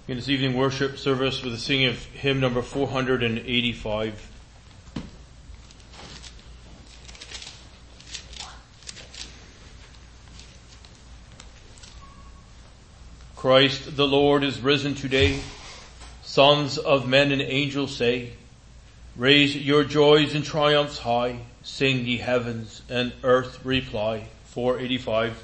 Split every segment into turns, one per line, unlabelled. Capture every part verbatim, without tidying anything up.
In this evening worship service with the singing of hymn number four hundred eighty-five. Christ the Lord is risen today. Sons of men and angels say, raise your joys and triumphs high. Sing ye heavens and earth reply. four eighty-five.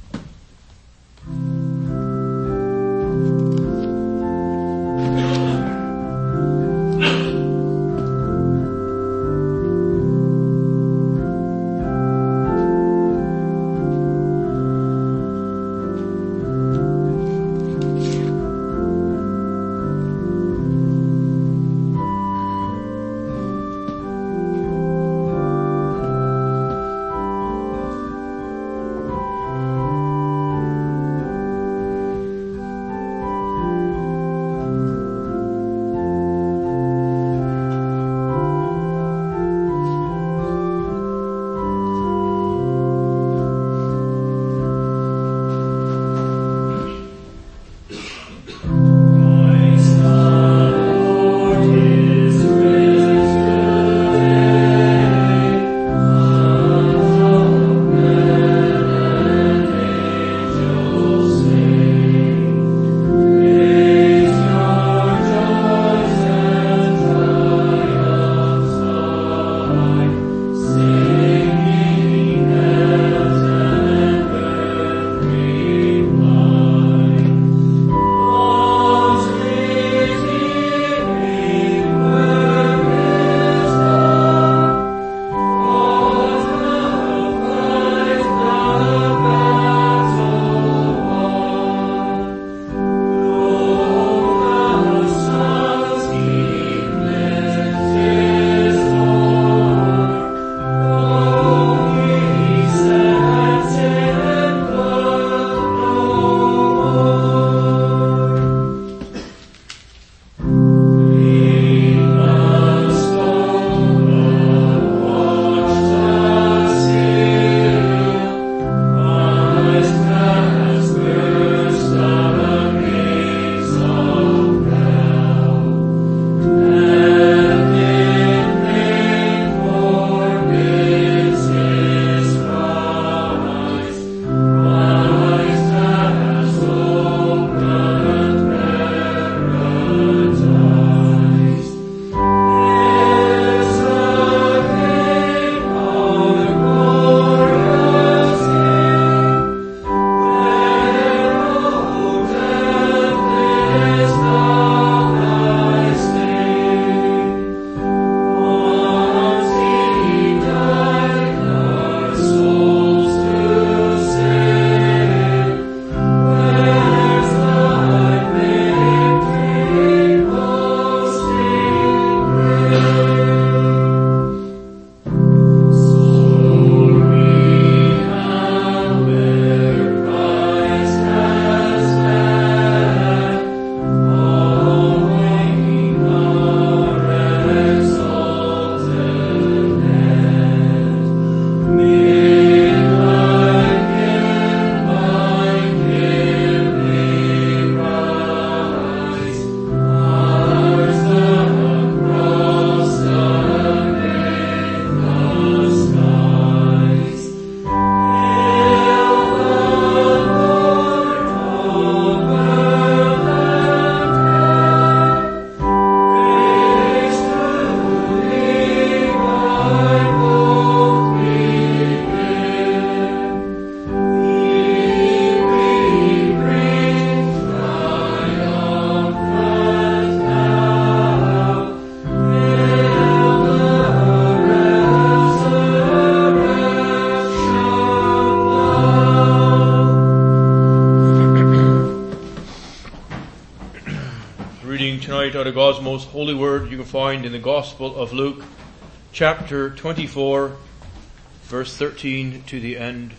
Out of God's most holy word you can find in the Gospel of Luke, chapter twenty-four, verse thirteen to the end.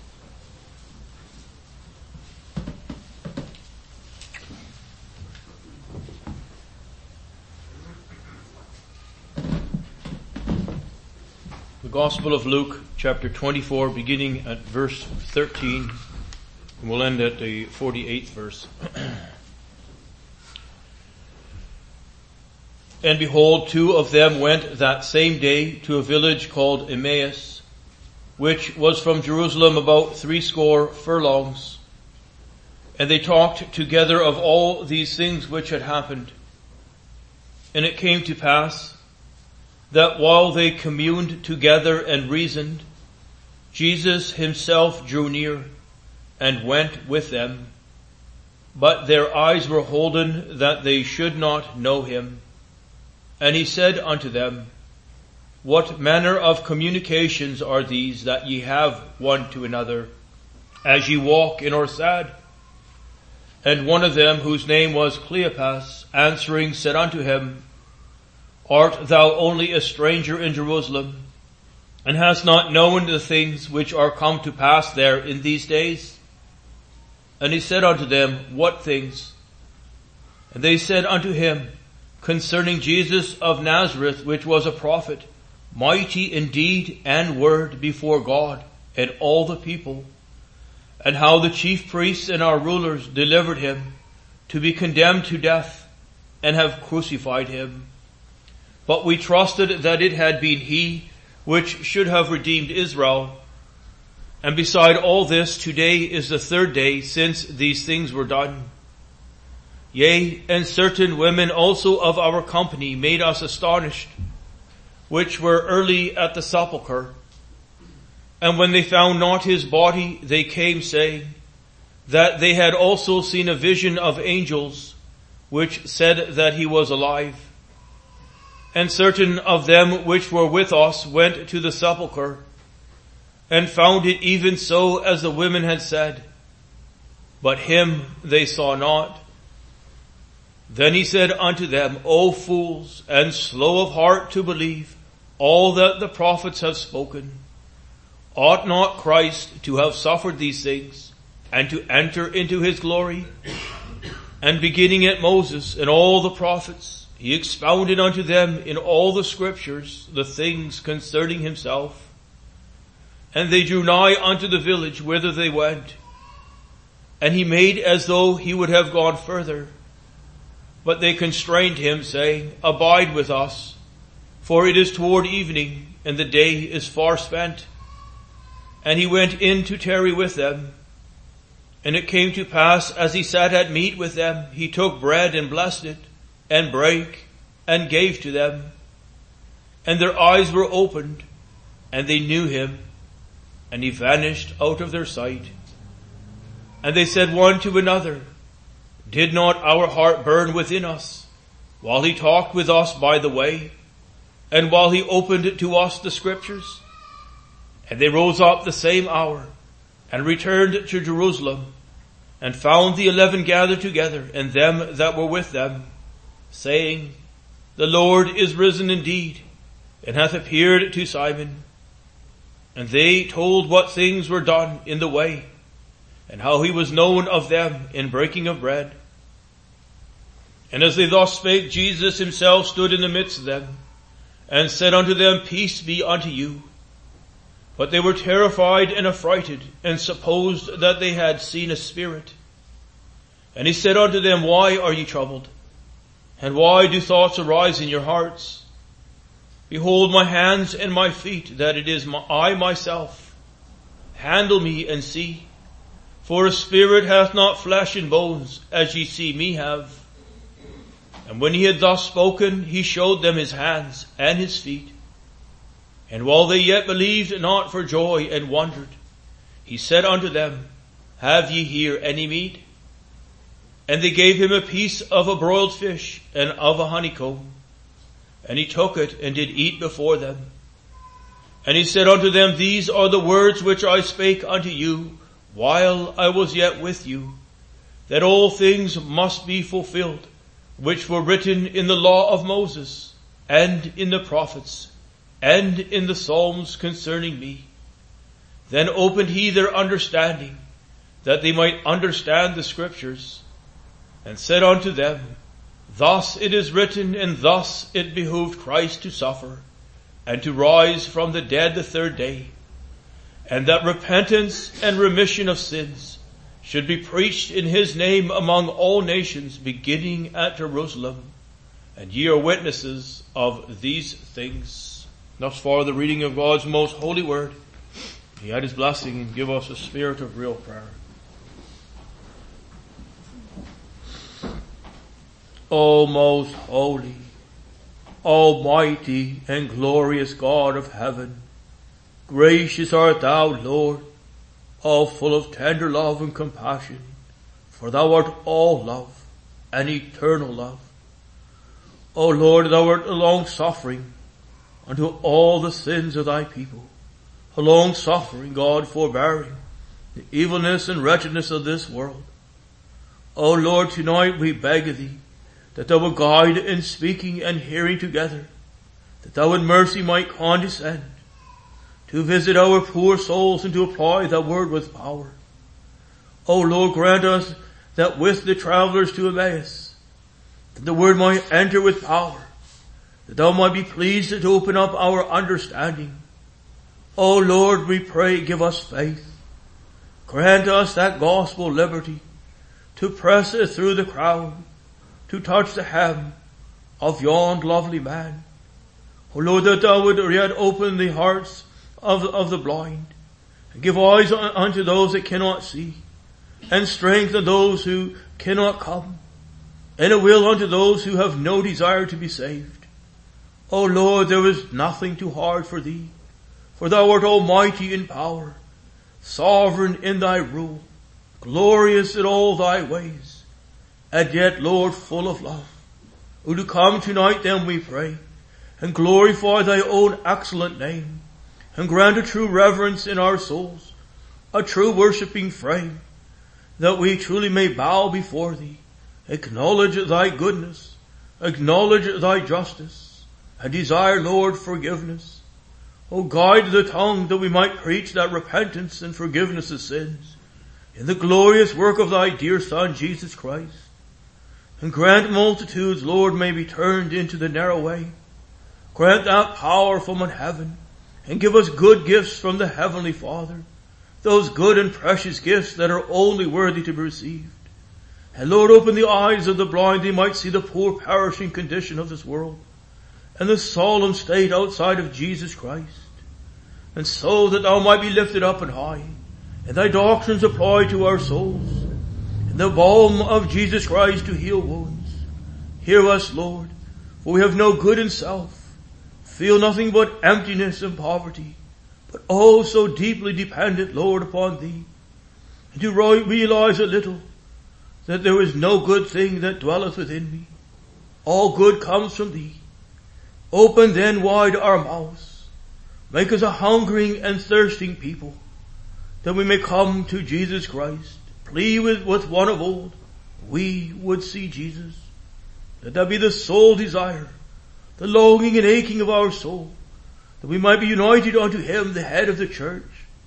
The Gospel of Luke, chapter twenty-four, beginning at verse thirteen, and we'll end at the forty-eighth verse. And behold, two of them went that same day to a village called Emmaus, which was from Jerusalem about threescore furlongs. And they talked together of all these things which had happened. And it came to pass that while they communed together and reasoned, Jesus himself drew near and went with them. But their eyes were holden that they should not know him. And he said unto them, What manner of communications are these that ye have one to another, as ye walk in or sad? And one of them, whose name was Cleopas, answering said unto him, Art thou only a stranger in Jerusalem, and hast not known the things which are come to pass there in these days? And he said unto them, What things? And they said unto him, Concerning Jesus of Nazareth, which was a prophet, mighty in deed and word before God and all the people, and how the chief priests and our rulers delivered him to be condemned to death, and have crucified him. But we trusted that it had been he which should have redeemed Israel. And beside all this, today is the third day since these things were done. Yea, and certain women also of our company made us astonished, which were early at the sepulchre. And when they found not his body, they came, saying that they had also seen a vision of angels, which said that he was alive. And certain of them which were with us went to the sepulchre, and found it even so as the women had said, but him they saw not. Then he said unto them, O fools, and slow of heart to believe all that the prophets have spoken. Ought not Christ to have suffered these things, and to enter into his glory? And beginning at Moses and all the prophets, he expounded unto them in all the scriptures the things concerning himself. And they drew nigh unto the village whither they went. And he made as though he would have gone further. But they constrained him, saying, Abide with us, for it is toward evening, and the day is far spent. And he went in to tarry with them. And it came to pass, as he sat at meat with them, he took bread and blessed it, and brake, and gave to them. And their eyes were opened, and they knew him, and he vanished out of their sight. And they said one to another, Did not our heart burn within us, while he talked with us by the way, and while he opened to us the scriptures? And they rose up the same hour, and returned to Jerusalem, and found the eleven gathered together, and them that were with them, saying, The Lord is risen indeed, and hath appeared to Simon. And they told what things were done in the way, and how he was known of them in breaking of bread. And as they thus spake, Jesus himself stood in the midst of them, and said unto them, Peace be unto you. But they were terrified and affrighted, and supposed that they had seen a spirit. And he said unto them, Why are ye troubled? And why do thoughts arise in your hearts? Behold my hands and my feet, that it is my, I myself. Handle me and see. For a spirit hath not flesh and bones, as ye see me have. And when he had thus spoken, he showed them his hands and his feet. And while they yet believed not for joy and wondered, he said unto them, Have ye here any meat? And they gave him a piece of a broiled fish and of a honeycomb. And he took it and did eat before them. And he said unto them, These are the words which I spake unto you while I was yet with you, that all things must be fulfilled, which were written in the law of Moses, and in the prophets, and in the Psalms concerning me. Then opened he their understanding, that they might understand the scriptures, and said unto them, Thus it is written, and thus it behooved Christ to suffer, and to rise from the dead the third day, and that repentance and remission of sins should be preached in his name among all nations, beginning at Jerusalem. and ye are witnesses of these things. Thus far the reading of God's most holy word. He add his blessing and give us a spirit of real prayer. O most holy, almighty, and glorious God of heaven, gracious art thou, Lord, all full of tender love and compassion, for thou art all love and eternal love. O Lord, thou art long-suffering unto all the sins of thy people, a long-suffering God, forbearing the evilness and wretchedness of this world. O Lord, tonight we beg of thee that thou would guide in speaking and hearing together, that thou in mercy might condescend to visit our poor souls and to apply thy word with power. O Lord, grant us that with the travelers to Emmaus, that the word might enter with power, that thou might be pleased to open up our understanding. O Lord, we pray, give us faith. Grant us that gospel liberty to press it through the crowd, to touch the hem of yon lovely man. O Lord, that thou would yet open the hearts of, of the blind, and give eyes unto those that cannot see, and strengthen those who cannot come, and a will unto those who have no desire to be saved. O Lord, there is nothing too hard for thee, for thou art almighty in power, sovereign in thy rule, glorious in all thy ways, and yet, Lord, full of love. Who do come tonight then, we pray, and glorify thy own excellent name, and grant a true reverence in our souls, a true worshipping frame, that we truly may bow before thee, acknowledge thy goodness, acknowledge thy justice, and desire, Lord, forgiveness. O guide the tongue that we might preach that repentance and forgiveness of sins in the glorious work of thy dear Son, Jesus Christ. And grant multitudes, Lord, may be turned into the narrow way. Grant that power from on heaven, and give us good gifts from the Heavenly Father, those good and precious gifts that are only worthy to be received. And Lord, open the eyes of the blind, they might see the poor perishing condition of this world, and the solemn state outside of Jesus Christ, and so that thou might be lifted up and high, and thy doctrines applied to our souls, and the balm of Jesus Christ to heal wounds. Hear us, Lord, for we have no good in self, feel nothing but emptiness and poverty, but oh so deeply dependent, Lord, upon thee, and to realize a little that there is no good thing that dwelleth within me. All good comes from thee. Open then wide our mouths. Make us a hungering and thirsting people, that we may come to Jesus Christ. Plead with, with one of old, we would see Jesus. Let that be the sole desire, the longing and aching of our soul, that we might be united unto him, the head of the church,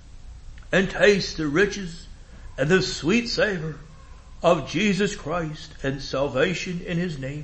and taste the riches and the sweet savor of Jesus Christ and salvation in his name.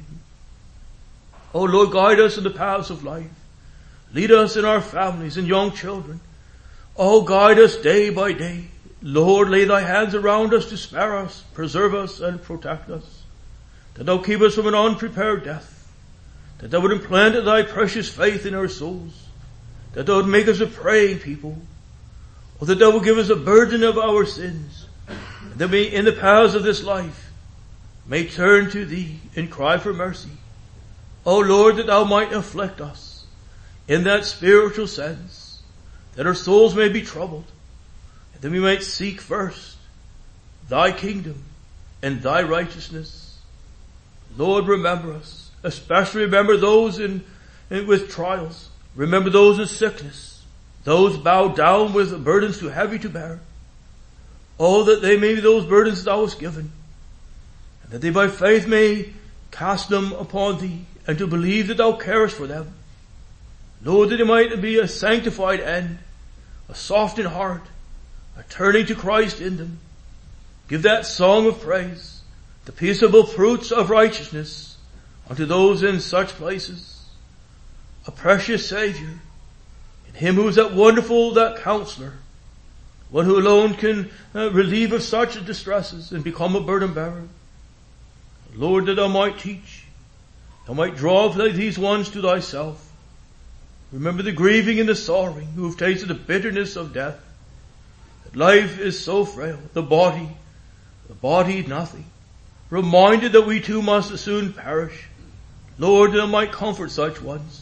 O Lord, guide us in the paths of life. Lead us in our families and young children. O guide us day by day. Lord, lay thy hands around us to spare us, preserve us, and protect us. That thou keep us from an unprepared death. That thou would implant thy precious faith in our souls. That thou would make us a praying people. Or that thou would give us a burden of our sins. And that we, in the paths of this life, may turn to thee and cry for mercy. O Lord, that thou might afflict us in that spiritual sense, that our souls may be troubled, and that we might seek first thy kingdom and thy righteousness. Lord, remember us, especially remember those in, in with trials. Remember those in sickness, those bowed down with burdens too heavy to bear. Oh, that they may be those burdens thou hast given, and that they by faith may cast them upon thee, and to believe that thou carest for them. Lord, that it might be a sanctified end, a softened heart, a turning to Christ in them. Give that song of praise, the peaceable fruits of righteousness unto those in such places. A precious Savior, in him who is that wonderful, that counselor, one who alone can uh, relieve of such distresses and become a burden bearer. Lord, that thou might teach, thou might draw these ones to thyself. Remember the grieving and the sorrowing who have tasted the bitterness of death. That life is so frail, the body, the body nothing. Reminded that we too must soon perish. Lord, thou might comfort such ones.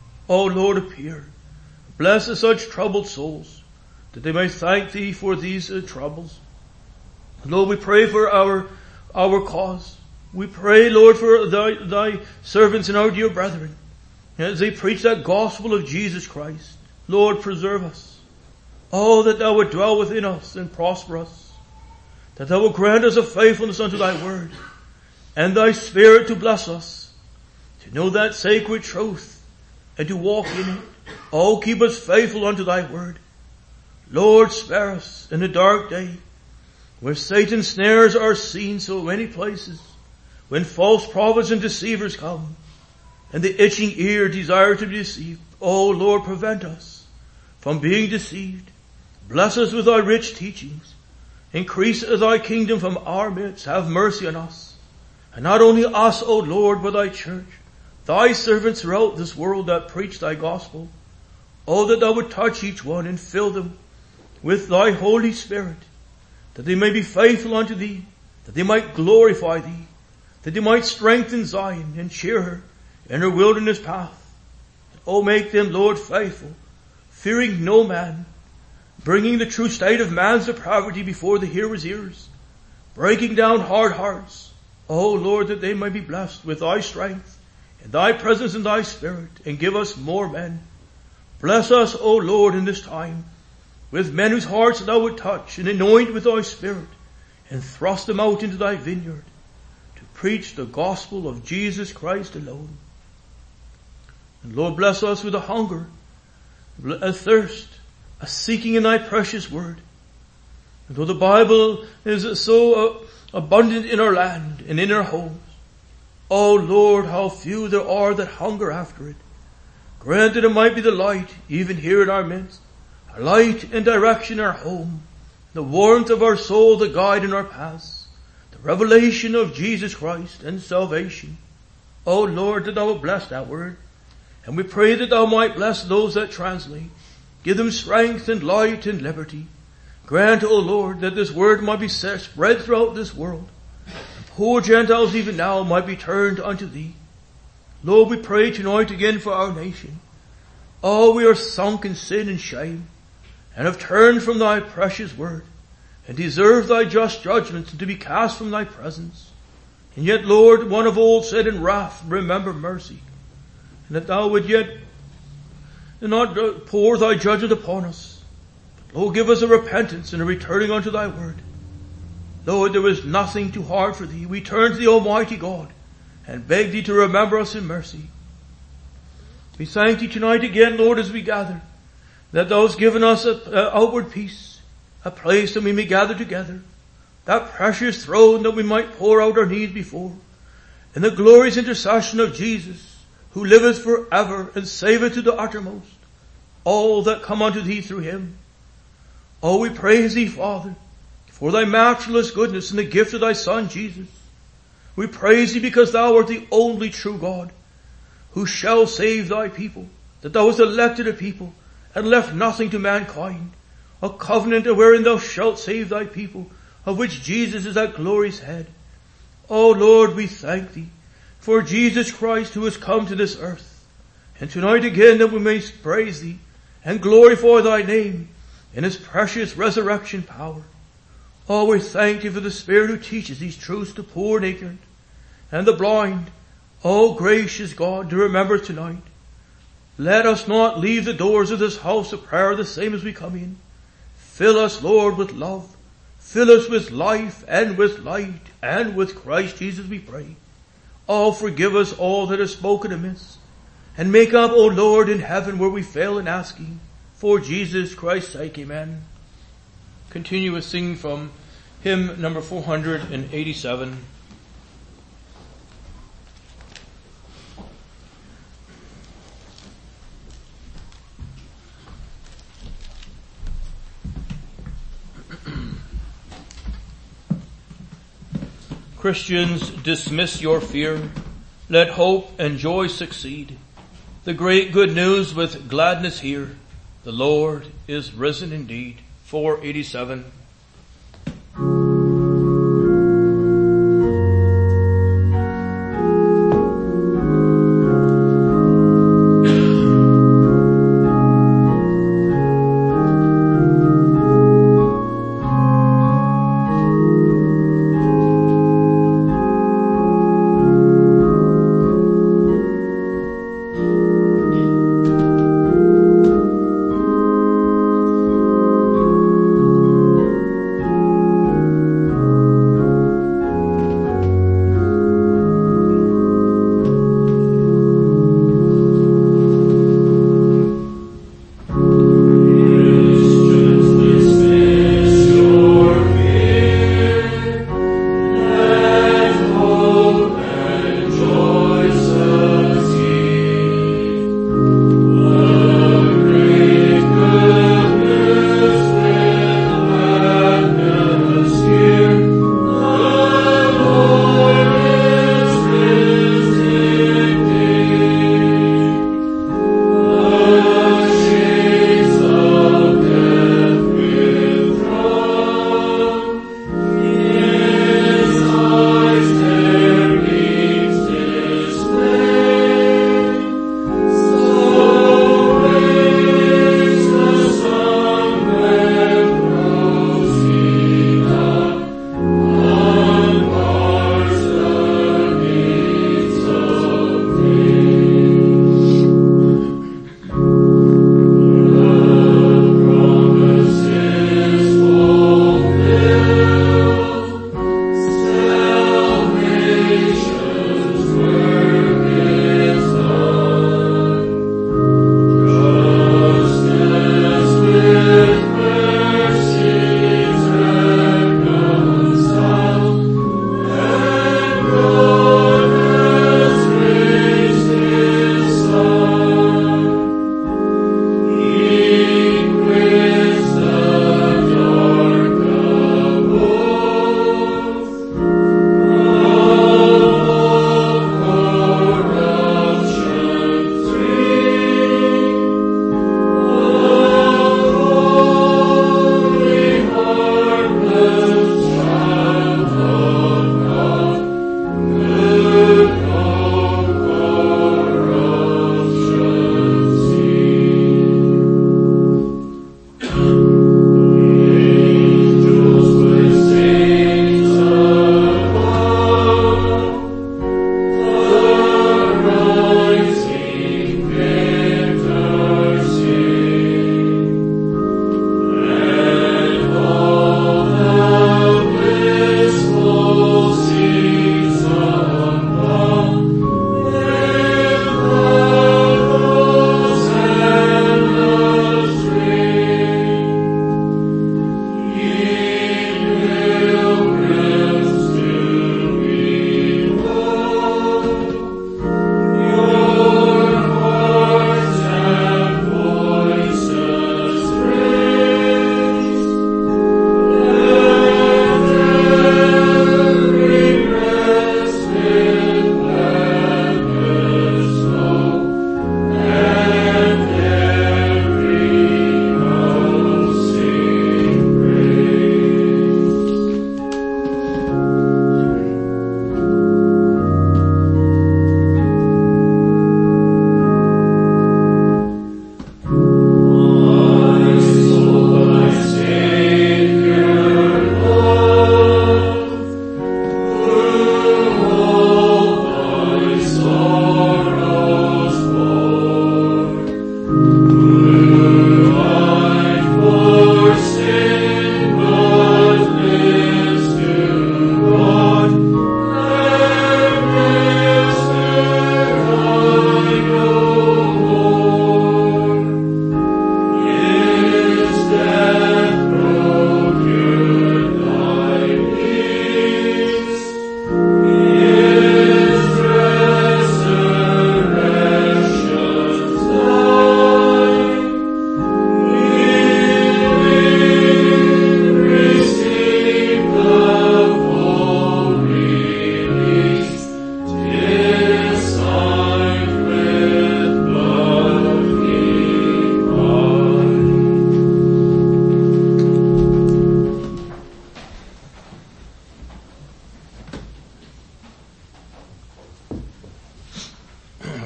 O Lord, appear. Bless such troubled souls, that they may thank thee for these uh, troubles. Lord, we pray for our, our cause. We pray, Lord, for thy, thy servants and our dear brethren, as they preach that gospel of Jesus Christ. Lord, preserve us. Oh, that thou would dwell within us and prosper us. That thou would grant us a faithfulness unto thy word, and thy spirit to bless us, to know that sacred truth, and to walk in it. Oh, keep us faithful unto thy word. Lord, spare us in the dark day, where Satan's snares are seen so many places, when false prophets and deceivers come, and the itching ear desire to be deceived. Oh Lord, prevent us from being deceived. Bless us with thy rich teachings. Increase thy kingdom from our midst. Have mercy on us. And not only us, O Lord, but thy church, thy servants throughout this world that preach thy gospel. Oh, that thou would touch each one and fill them with thy Holy Spirit, that they may be faithful unto thee, that they might glorify thee, that they might strengthen Zion and cheer her in her wilderness path. Oh, make them, Lord, faithful, fearing no man, bringing the true state of man's depravity before the hearer's ears, breaking down hard hearts. Oh, Lord, that they may be blessed with thy strength and thy presence and thy spirit, and give us more men. Bless us, O Lord, in this time, with men whose hearts thou would touch and anoint with thy spirit, and thrust them out into thy vineyard to preach the gospel of Jesus Christ alone. And Lord, bless us with a hunger, a thirst, a seeking in thy precious word. And though the Bible is so uh, abundant in our land and in our homes, oh Lord, how few there are that hunger after it. Grant that it might be the light even here in our midst, a light and direction in our home, the warmth of our soul, the guide in our paths, the revelation of Jesus Christ and salvation. Oh Lord, that thou wilt bless that word. And we pray that thou might bless those that translate. Give them strength and light and liberty. Grant, O Lord, that this word might be spread throughout this world. And poor Gentiles even now might be turned unto thee. Lord, we pray tonight again for our nation. Oh, we are sunk in sin and shame, and have turned from thy precious word, and deserve thy just judgments, and to be cast from thy presence. And yet, Lord, one of old said in wrath, remember mercy, and that thou would yet not pour thy judgment upon us. But, Lord, give us a repentance and a returning unto thy word. Lord, there is nothing too hard for thee. We turn to the Almighty God and beg thee to remember us in mercy. We thank thee tonight again, Lord, as we gather, that thou hast given us an outward peace, a place that we may gather together, that precious throne that we might pour out our needs before, in the glorious intercession of Jesus, who liveth for ever and saveth to the uttermost all that come unto thee through him. Oh, we praise thee, Father, for thy matchless goodness and the gift of thy Son, Jesus. We praise thee because thou art the only true God, who shall save thy people, that thou hast elected a people and left nothing to mankind, a covenant wherein thou shalt save thy people, of which Jesus is that glorious head. O Lord, we thank thee for Jesus Christ, who has come to this earth, and tonight again that we may praise thee and glorify thy name in his precious resurrection power. Oh, we thank thee for the Spirit who teaches these truths to poor and ignorant and the blind. Oh, gracious God, to remember tonight, let us not leave the doors of this house of prayer the same as we come in. Fill us, Lord, with love. Fill us with life and with light and with Christ Jesus, we pray. Oh, forgive us all that is spoken amiss, and make up, O Lord, in heaven where we fail in asking. For Jesus Christ's sake, amen. Continue with singing from hymn number four hundred eighty-seven. Christians, dismiss your fear. let hope and joy succeed. The great good news with gladness hear. The Lord is risen indeed. four eighty-seven.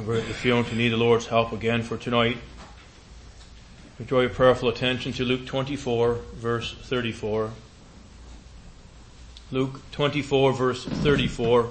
we're feeling to need the Lord's help again for tonight. We draw your prayerful attention to Luke twenty-four, verse thirty-four. Luke twenty-four, verse thirty-four.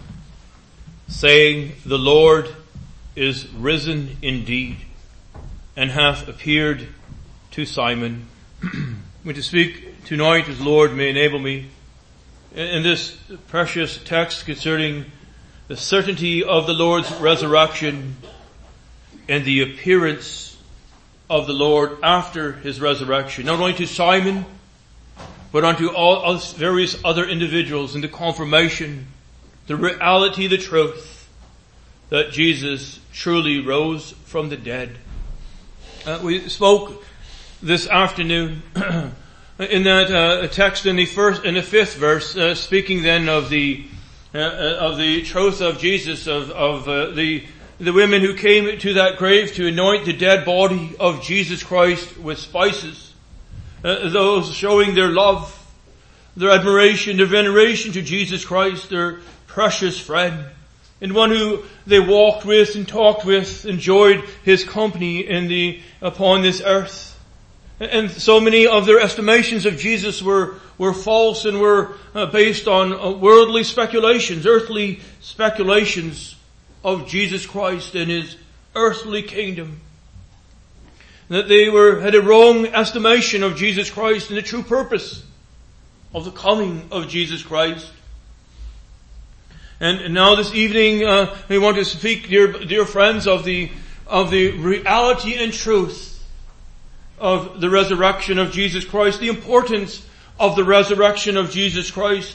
Saying, the Lord is risen indeed, and hath appeared to Simon. We to speak tonight, as the Lord may enable me, in this precious text concerning the certainty of the Lord's resurrection and the appearance of the Lord after his resurrection, not only to Simon, but unto all various other individuals in the confirmation, the reality, the truth that Jesus truly rose from the dead. Uh, we spoke this afternoon in that uh, text in the first, in the fifth verse, uh, speaking then of the uh, of the truth of Jesus, of of uh, the the women who came to that grave to anoint the dead body of Jesus Christ with spices, uh, those showing their love, their admiration, their veneration to Jesus Christ, their precious friend, and one who they walked with and talked with, enjoyed his company in the upon this earth. And so many of their estimations of Jesus were, were false and were uh, based on uh, worldly speculations, earthly speculations of Jesus Christ and his earthly kingdom. That they were, had a wrong estimation of Jesus Christ and the true purpose of the coming of Jesus Christ. And, and now this evening, uh, we want to speak, dear, dear friends, of the, of the reality and truth of the resurrection of Jesus Christ, the importance of the resurrection of Jesus Christ,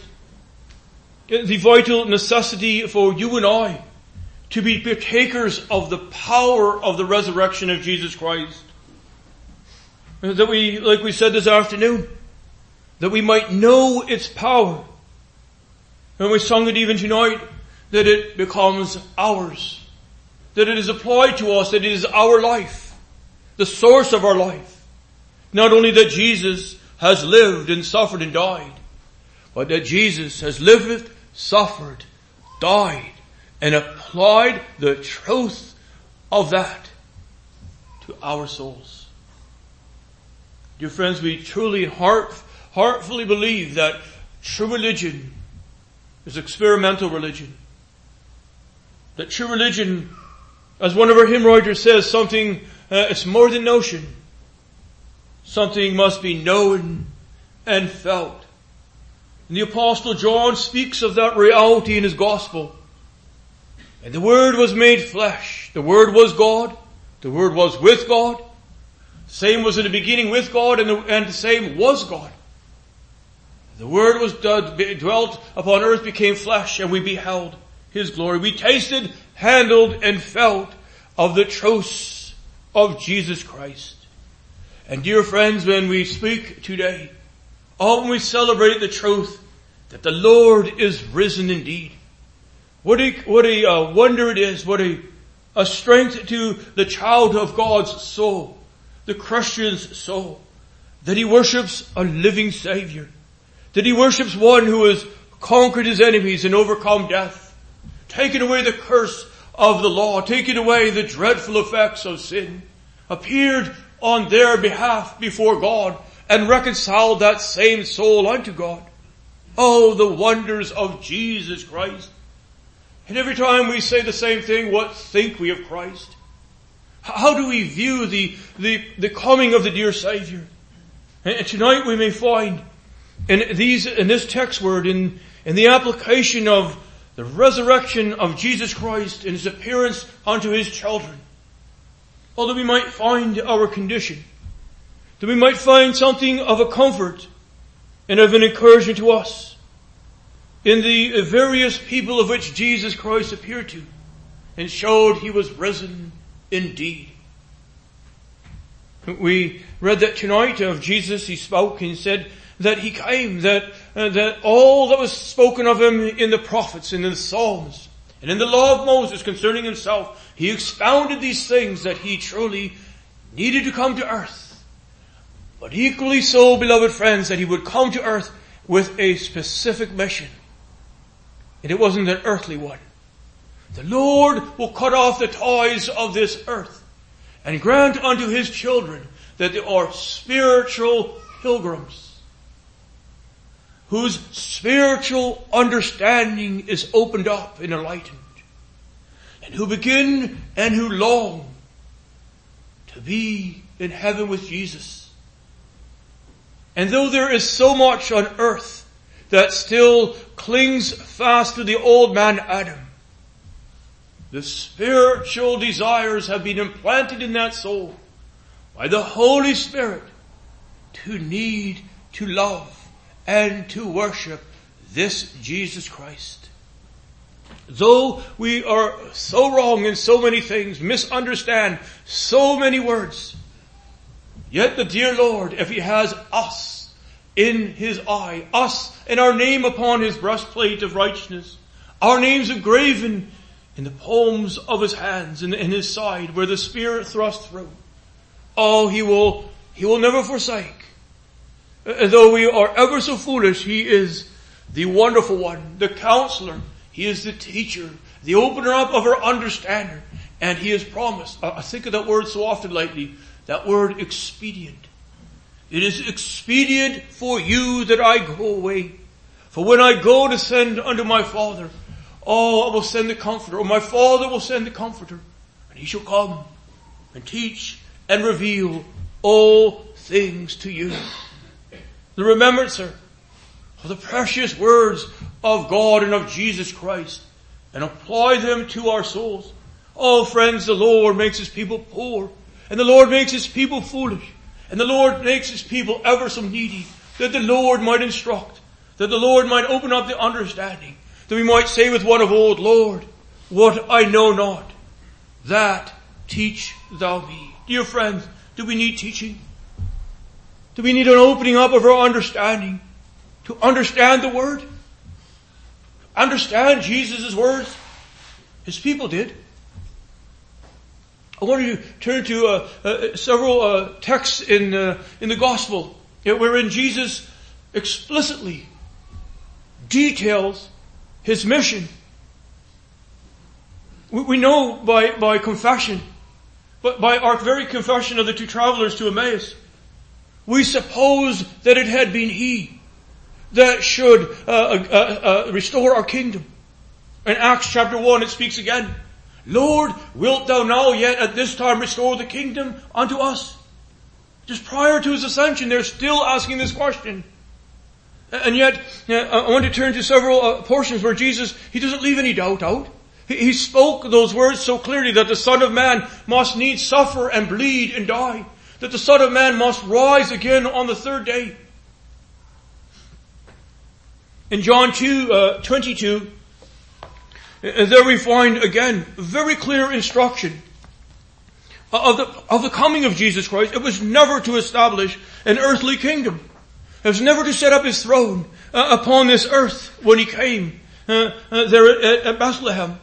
the vital necessity for you and I to be partakers of the power of the resurrection of Jesus Christ. That we, like we said this afternoon, that we might know its power. And we sung it even tonight, that it becomes ours, that it is applied to us, that it is our life, the source of our life. Not only that Jesus has lived and suffered and died, but that Jesus has lived, suffered, died, and applied the truth of that to our souls. Dear friends, we truly heart, heartfully believe that true religion is experimental religion. That true religion, as one of our hymn writers says, something, uh, it's more than notion. Something must be known and felt. And the Apostle John speaks of that reality in his gospel. And the Word was made flesh. The Word was God. The Word was with God. The same was in the beginning with God, and the, and the same was God. The Word was dwelt upon earth, became flesh, and we beheld his glory. We tasted, handled, and felt of the truths of Jesus Christ. And dear friends, when we speak today, or when we celebrate the truth that the Lord is risen indeed, what a, what a uh, wonder it is, what a, a strength to the child of God's soul, the Christian's soul, that he worships a living Savior, that he worships one who has conquered his enemies and overcome death, taken away the curse of the law, taken away the dreadful effects of sin, appeared on their behalf before God, and reconciled that same soul unto God. Oh, the wonders of Jesus Christ. And every time we say the same thing, what think we of Christ? How do we view the, the, the coming of the dear Savior? And tonight we may find in these, in this text word, in, in the application of the resurrection of Jesus Christ and his appearance unto his children, although we might find our condition, that we might find something of a comfort and of an encouragement to us in the various people of which Jesus Christ appeared to and showed he was risen indeed. We read that tonight of Jesus. He spoke and said that he came, that uh, that all that was spoken of him in the prophets and in the Psalms and in the law of Moses concerning himself, he expounded these things, that he truly needed to come to earth. But equally so, beloved friends, that he would come to earth with a specific mission. And it wasn't an earthly one. The Lord will cut off the ties of this earth and grant unto his children that they are spiritual pilgrims, whose spiritual understanding is opened up and enlightened, and who begin and who long to be in heaven with Jesus. And though there is so much on earth that still clings fast to the old man Adam, the spiritual desires have been implanted in that soul by the Holy Spirit to need, to love, and to worship this Jesus Christ. Though we are so wrong in so many things, misunderstand so many words, yet the dear Lord, if he has us in his eye, us and our name upon his breastplate of righteousness, our names engraven in the palms of his hands and in his side where the Spirit thrust through, oh, he will, he will never forsake. And though we are ever so foolish, he is the wonderful one, the counselor. He is the teacher, the opener up of our understanding. And he has promised, I think of that word so often lately, that word expedient. It is expedient for you that I go away. For when I go to send unto my Father, oh, I will send the Comforter, or my Father will send the Comforter, and he shall come and teach and reveal all things to you. The remembrancer of the precious words of God and of Jesus Christ, and apply them to our souls. Oh, friends, the Lord makes his people poor, and the Lord makes his people foolish, and the Lord makes his people ever so needy, that the Lord might instruct, that the Lord might open up the understanding, that we might say with one of old, Lord, what I know not, that teach thou me. Dear friends, do we need teaching? Do we need an opening up of our understanding to understand the Word? Understand Jesus' words? His people did. I want you to turn to uh, uh, several uh, texts in uh, in the Gospel wherein Jesus explicitly details his mission. We, we know by, by confession, but by our very confession of the two travelers to Emmaus, we suppose that it had been he that should uh, uh, uh, restore our kingdom. In Acts chapter one it speaks again, Lord, wilt thou now yet at this time restore the kingdom unto us? Just prior to his ascension, they're still asking this question. And yet, I want to turn to several uh, portions where Jesus, he doesn't leave any doubt out. He, he spoke those words so clearly that the Son of Man must needs suffer and bleed and die. That the Son of Man must rise again on the third day. In John two, uh, twenty-two, uh, there we find again very clear instruction of the, of the coming of Jesus Christ. It was never to establish an earthly kingdom. It was never to set up his throne uh, upon this earth when he came uh, uh, there at, at Bethlehem.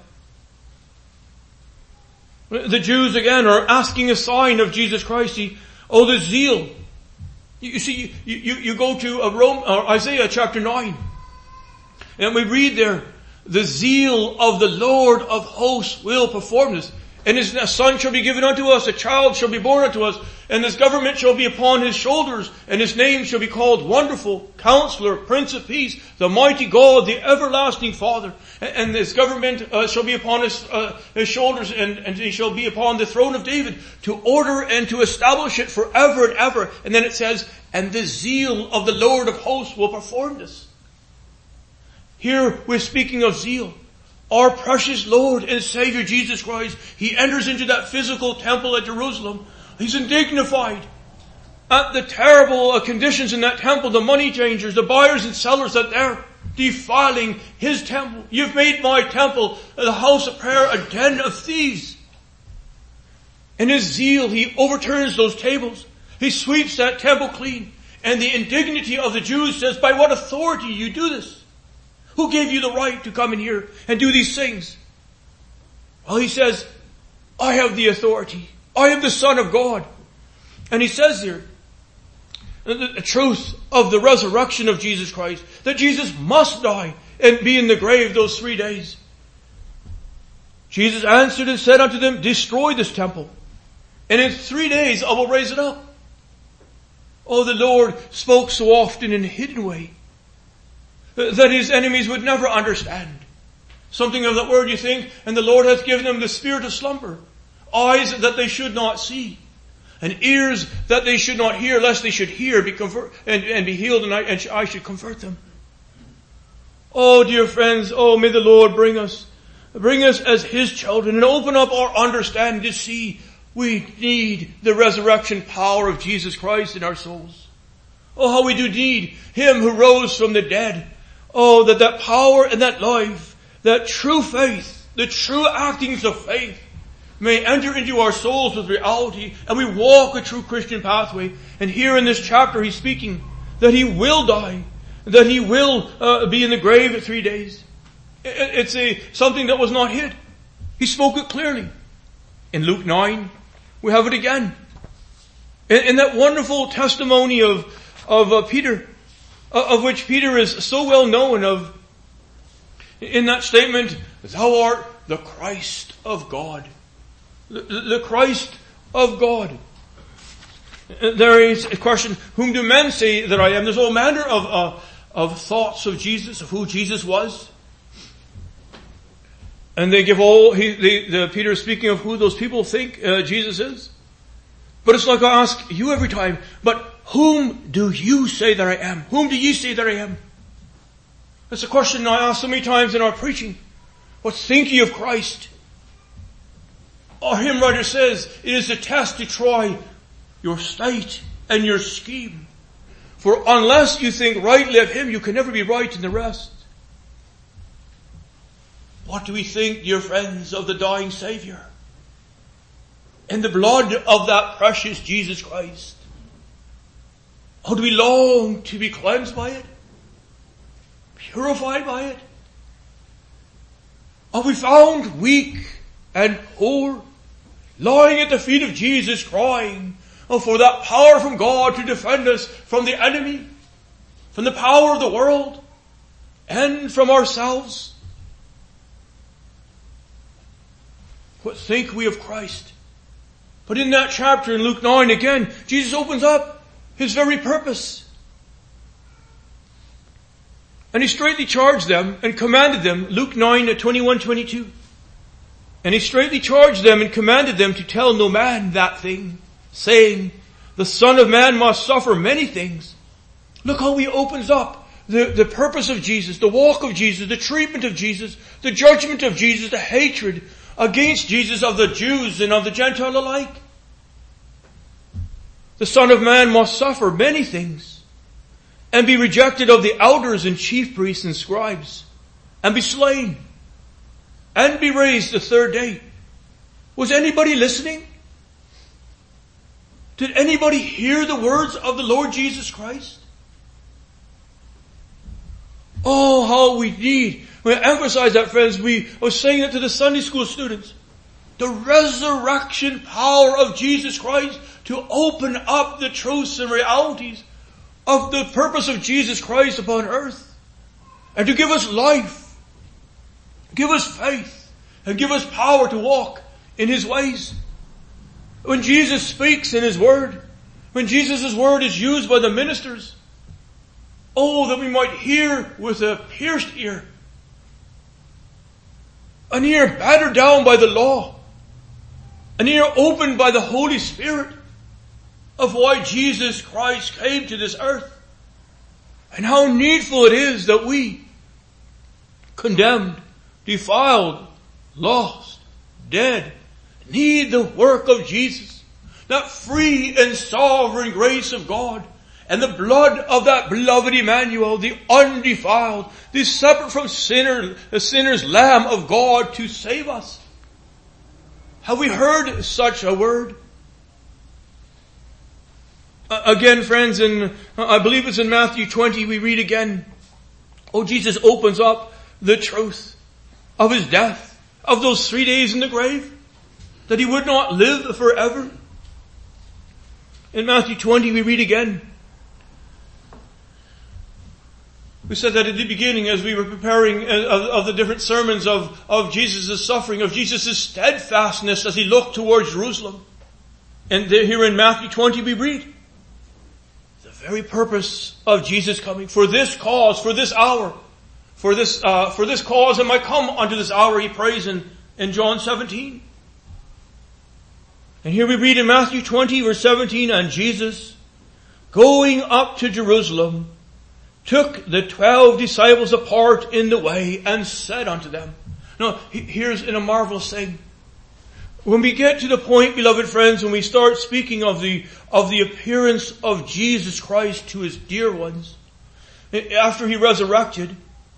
The Jews again are asking a sign of Jesus Christ. He, oh, the zeal. You, you see, you, you, you go to a Rome, or Isaiah chapter nine, and we read there, the zeal of the Lord of hosts will perform this. And his son shall be given unto us, a child shall be born unto us, and this government shall be upon his shoulders, and his name shall be called Wonderful, Counselor, Prince of Peace, the Mighty God, the Everlasting Father. And this government uh, shall be upon his, uh, his shoulders, and, and he shall be upon the throne of David, to order and to establish it forever and ever. And then it says, and the zeal of the Lord of hosts will perform this. Here we're speaking of zeal. Our precious Lord and Savior Jesus Christ, he enters into that physical temple at Jerusalem. He's indignified at the terrible conditions in that temple, the money changers, the buyers and sellers that they're defiling his temple. You've made my temple, the house of prayer, a den of thieves. In his zeal, he overturns those tables. He sweeps that temple clean. And the indignity of the Jews says, by what authority you do this? Who gave you the right to come in here and do these things? Well, he says, I have the authority. I am the Son of God. And he says here, the, the truth of the resurrection of Jesus Christ, that Jesus must die and be in the grave those three days. Jesus answered and said unto them, destroy this temple, and in three days I will raise it up. Oh, the Lord spoke so often in a hidden way that his enemies would never understand. Something of that word you think, and the Lord hath given them the spirit of slumber, eyes that they should not see, and ears that they should not hear, lest they should hear be convert, and, and be healed, and I, and I should convert them. Oh, dear friends, oh, may the Lord bring us, bring us as his children, and open up our understanding to see we need the resurrection power of Jesus Christ in our souls. Oh, how we do need him who rose from the dead. Oh, that that power and that life, that true faith, the true actings of faith may enter into our souls with reality, and we walk a true Christian pathway. And here in this chapter he's speaking that he will die, that he will uh, be in the grave at three days. It's a something that was not hid. He spoke it clearly. In Luke nine, we have it again. In, in that wonderful testimony of, of uh, Peter, uh, of which Peter is so well known of, in that statement, thou art the Christ of God. The, the Christ of God. There is a question, whom do men say that I am? There's all manner of, uh, of thoughts of Jesus, of who Jesus was. And they give all, he, they, the, Peter is speaking of who those people think uh, Jesus is. But it's like I ask you every time, but whom do you say that I am? Whom do you say that I am? That's a question I ask so many times in our preaching. What think ye of Christ? Our hymn writer says, it is a test to try your state and your scheme. For unless you think rightly of him, you can never be right in the rest. What do we think, dear friends, of the dying Savior? And the blood of that precious Jesus Christ. Oh, do we long to be cleansed by it? Purified by it? Are we found weak and poor, lying at the feet of Jesus, crying, oh, for that power from God to defend us from the enemy, from the power of the world, and from ourselves? What think we of Christ? But in that chapter in Luke nine again, Jesus opens up his very purpose. And he straightly charged them and commanded them, Luke nine, twenty-one, twenty-two. And he straightly charged them and commanded them to tell no man that thing, saying, the Son of Man must suffer many things. Look how he opens up the, the purpose of Jesus, the walk of Jesus, the treatment of Jesus, the judgment of Jesus, the hatred against Jesus of the Jews and of the Gentile alike. The Son of Man must suffer many things, and be rejected of the elders and chief priests and scribes, and be slain, and be raised the third day. Was anybody listening? Did anybody hear the words of the Lord Jesus Christ? Oh, how we need, we emphasize that, friends. We I was saying that to the Sunday school students. The resurrection power of Jesus Christ to open up the truths and realities of the purpose of Jesus Christ upon earth, and to give us life, give us faith, and give us power to walk in his ways. When Jesus speaks in his word, when Jesus' word is used by the ministers, oh, that we might hear with a pierced ear, an ear battered down by the law, an ear opened by the Holy Spirit, of why Jesus Christ came to this earth, and how needful it is that we, condemned, defiled, lost, dead, need the work of Jesus, that free and sovereign grace of God, and the blood of that beloved Emmanuel, the undefiled, the separate from sinner, the sinner's Lamb of God to save us. Have we heard such a word? Again, friends, in, I believe it's in Matthew twenty, we read again, oh, Jesus opens up the truth of his death, of those three days in the grave, that he would not live forever. In Matthew twenty, we read again, We said that at the beginning as we were preparing of, of the different sermons of, of Jesus' suffering, of Jesus' steadfastness as he looked towards Jerusalem. And there, here in Matthew twenty we read, the very purpose of Jesus coming, for this cause, for this hour, for this, uh, for this cause am I come unto this hour, he prays in, in John seventeen. And here we read in Matthew twenty verse seventeen, and Jesus, going up to Jerusalem, took the twelve disciples apart in the way and said unto them. Now, here's in a marvelous thing. When we get to the point, beloved friends, when we start speaking of the, of the appearance of Jesus Christ to his dear ones, after he resurrected,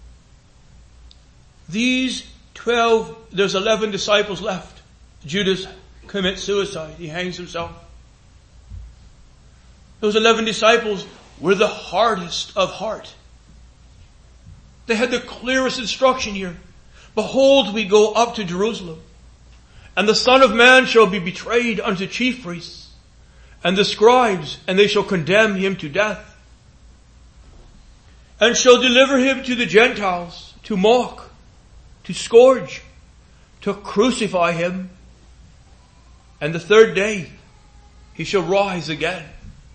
these twelve, there's eleven disciples left. Judas commits suicide. He hangs himself. Those eleven disciples were the hardest of heart. They had the clearest instruction here. Behold, we go up to Jerusalem, and the Son of Man shall be betrayed unto chief priests and the scribes, and they shall condemn him to death, and shall deliver him to the Gentiles to mock, to scourge, to crucify him, and the third day he shall rise again.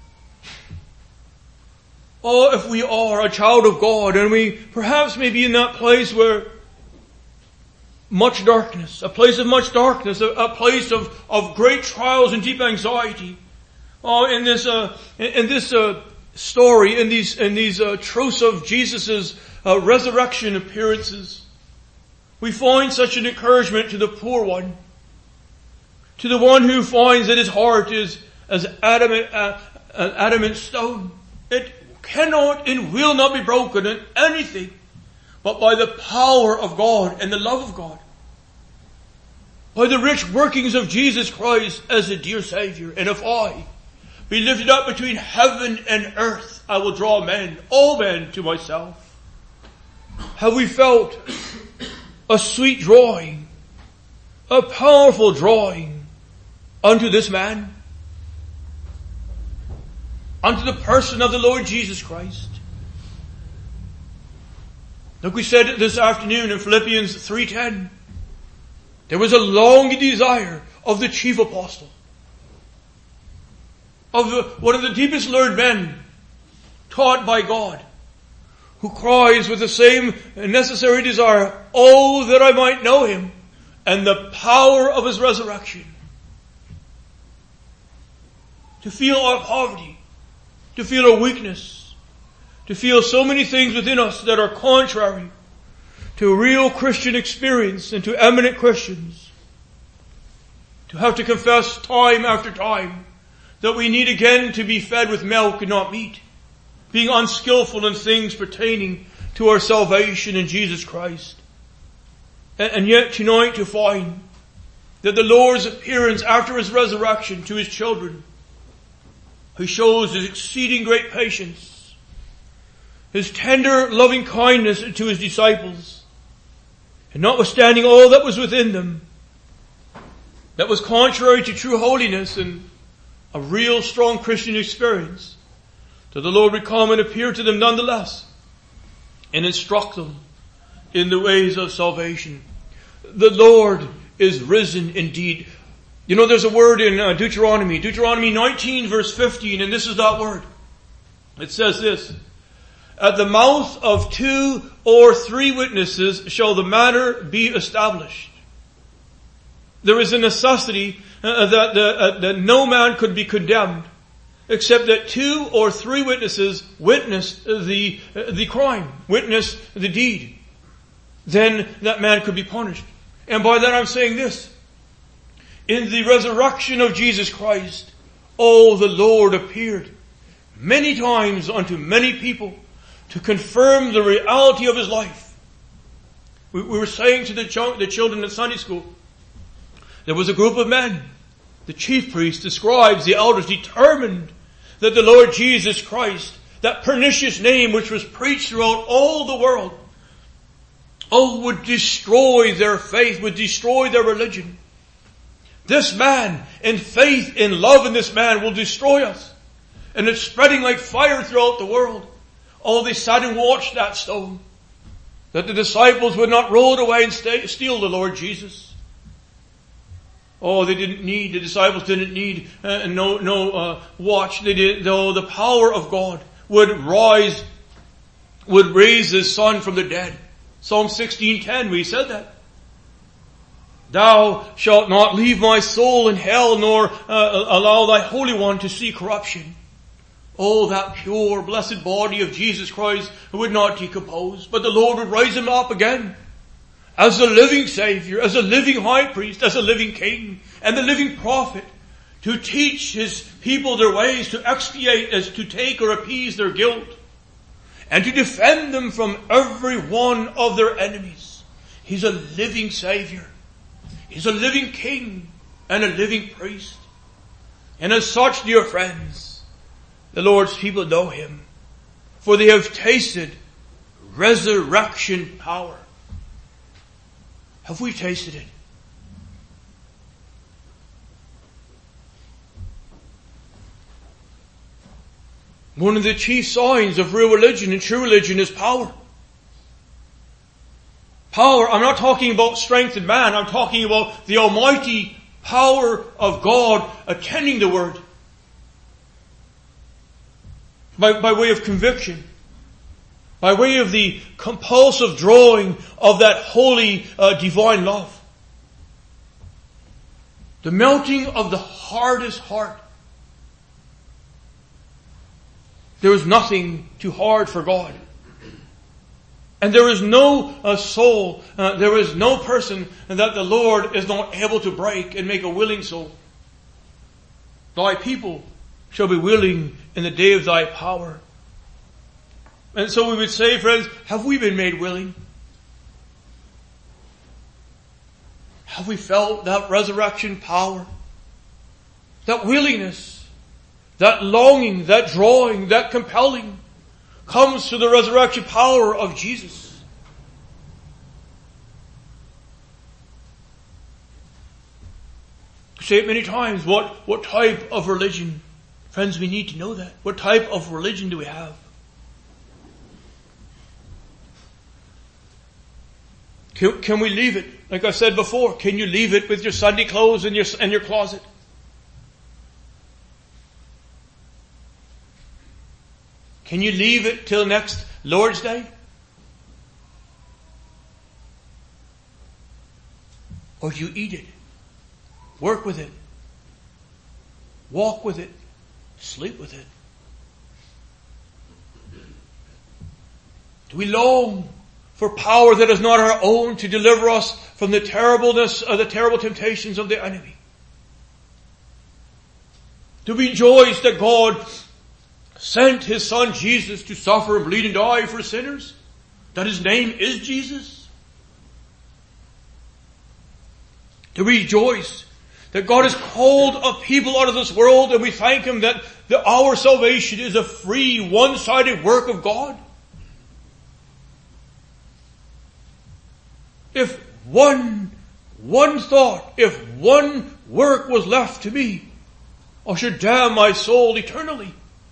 Oh, if we are a child of God, and we perhaps may be in that place where much darkness, a place of much darkness, a, a place of, of great trials and deep anxiety. Oh, in this, uh, in, in this, uh, story, in these, in these, uh, truths of Jesus' uh, resurrection appearances, we find such an encouragement to the poor one, to the one who finds that his heart is as adamant, uh, an adamant stone. It cannot and will not be broken in anything but by the power of God and the love of God. By the rich workings of Jesus Christ as a dear Savior. And if I be lifted up between heaven and earth, I will draw men, all men, to myself. Have we felt a sweet drawing, a powerful drawing unto this man? Unto the person of the Lord Jesus Christ. Like we said this afternoon in Philippians three ten, there was a longing desire of the chief apostle, of the, one of the deepest learned men taught by God, who cries with the same necessary desire, oh, that I might know him and the power of his resurrection. To feel our poverty, to feel our weakness, to feel so many things within us that are contrary to real Christian experience and to eminent Christians. To have to confess time after time that we need again to be fed with milk and not meat, being unskillful in things pertaining to our salvation in Jesus Christ. And, and yet tonight to find that the Lord's appearance after his resurrection to his children, who shows his exceeding great patience, his tender loving kindness to his disciples, and notwithstanding all that was within them, that was contrary to true holiness and a real strong Christian experience, that the Lord would come and appear to them nonetheless and instruct them in the ways of salvation. The Lord is risen indeed. You know, there's a word in uh, Deuteronomy, Deuteronomy nineteen verse fifteen, and this is that word. It says this, at the mouth of two or three witnesses shall the matter be established. There is a necessity uh, that, the, uh, that no man could be condemned except that two or three witnesses witnessed the, uh, the crime, witnessed the deed. Then that man could be punished. And by that I'm saying this. In the resurrection of Jesus Christ, oh, the Lord appeared many times unto many people to confirm the reality of his life. We, we were saying to the, ch- the children at Sunday school, there was a group of men, the chief priests, the scribes, the elders, determined that the Lord Jesus Christ, that pernicious name which was preached throughout all the world, oh, would destroy their faith, would destroy their religion. This man, in faith, in love in this man, will destroy us. And it's spreading like fire throughout the world. Oh, they sat and watched that stone, that the disciples would not roll it away and stay, steal the Lord Jesus. Oh, they didn't need, the disciples didn't need uh, no no uh, watch. They did, though the power of God would rise, would raise His Son from the dead. Psalm sixteen ten, we said that. Thou shalt not leave my soul in hell, nor uh, allow thy Holy One to see corruption. Oh, that pure, blessed body of Jesus Christ would not decompose, but the Lord would raise Him up again as a living Savior, as a living High Priest, as a living King, and the living Prophet, to teach His people their ways, to expiate, as to take or appease their guilt, and to defend them from every one of their enemies. He's a living Savior. He's a living King and a living Priest. And as such, dear friends, the Lord's people know Him, for they have tasted resurrection power. Have we tasted it? One of the chief signs of real religion and true religion is power. Power, I'm not talking about strength in man, I'm talking about the almighty power of God attending the Word. By, by way of conviction. By way of the compulsive drawing of that holy uh, divine love. The melting of the hardest heart. There is nothing too hard for God. And there is no uh, soul, uh, there is no person that the Lord is not able to break and make a willing soul. Thy people shall be willing in the day of thy power. And so we would say, friends, have we been made willing? Have we felt that resurrection power? That willingness, that longing, that drawing, that compelling comes to the resurrection power of Jesus. I say it many times, what, what type of religion? Friends, we need to know that. What type of religion do we have? Can, can we leave it? Like I said before, can you leave it with your Sunday clothes in your, in your closet? Can you leave it till next Lord's Day? Or do you eat it? Work with it? Walk with it? Sleep with it? Do we long for power that is not our own to deliver us from the terribleness of the terrible temptations of the enemy? Do we rejoice that God sent His Son Jesus to suffer and bleed and die for sinners? That His name is Jesus? Do we rejoice that God has called a people out of this world, and we thank Him that the, our salvation is a free, one-sided work of God? If one, one thought, if one work was left to me, I should damn my soul eternally.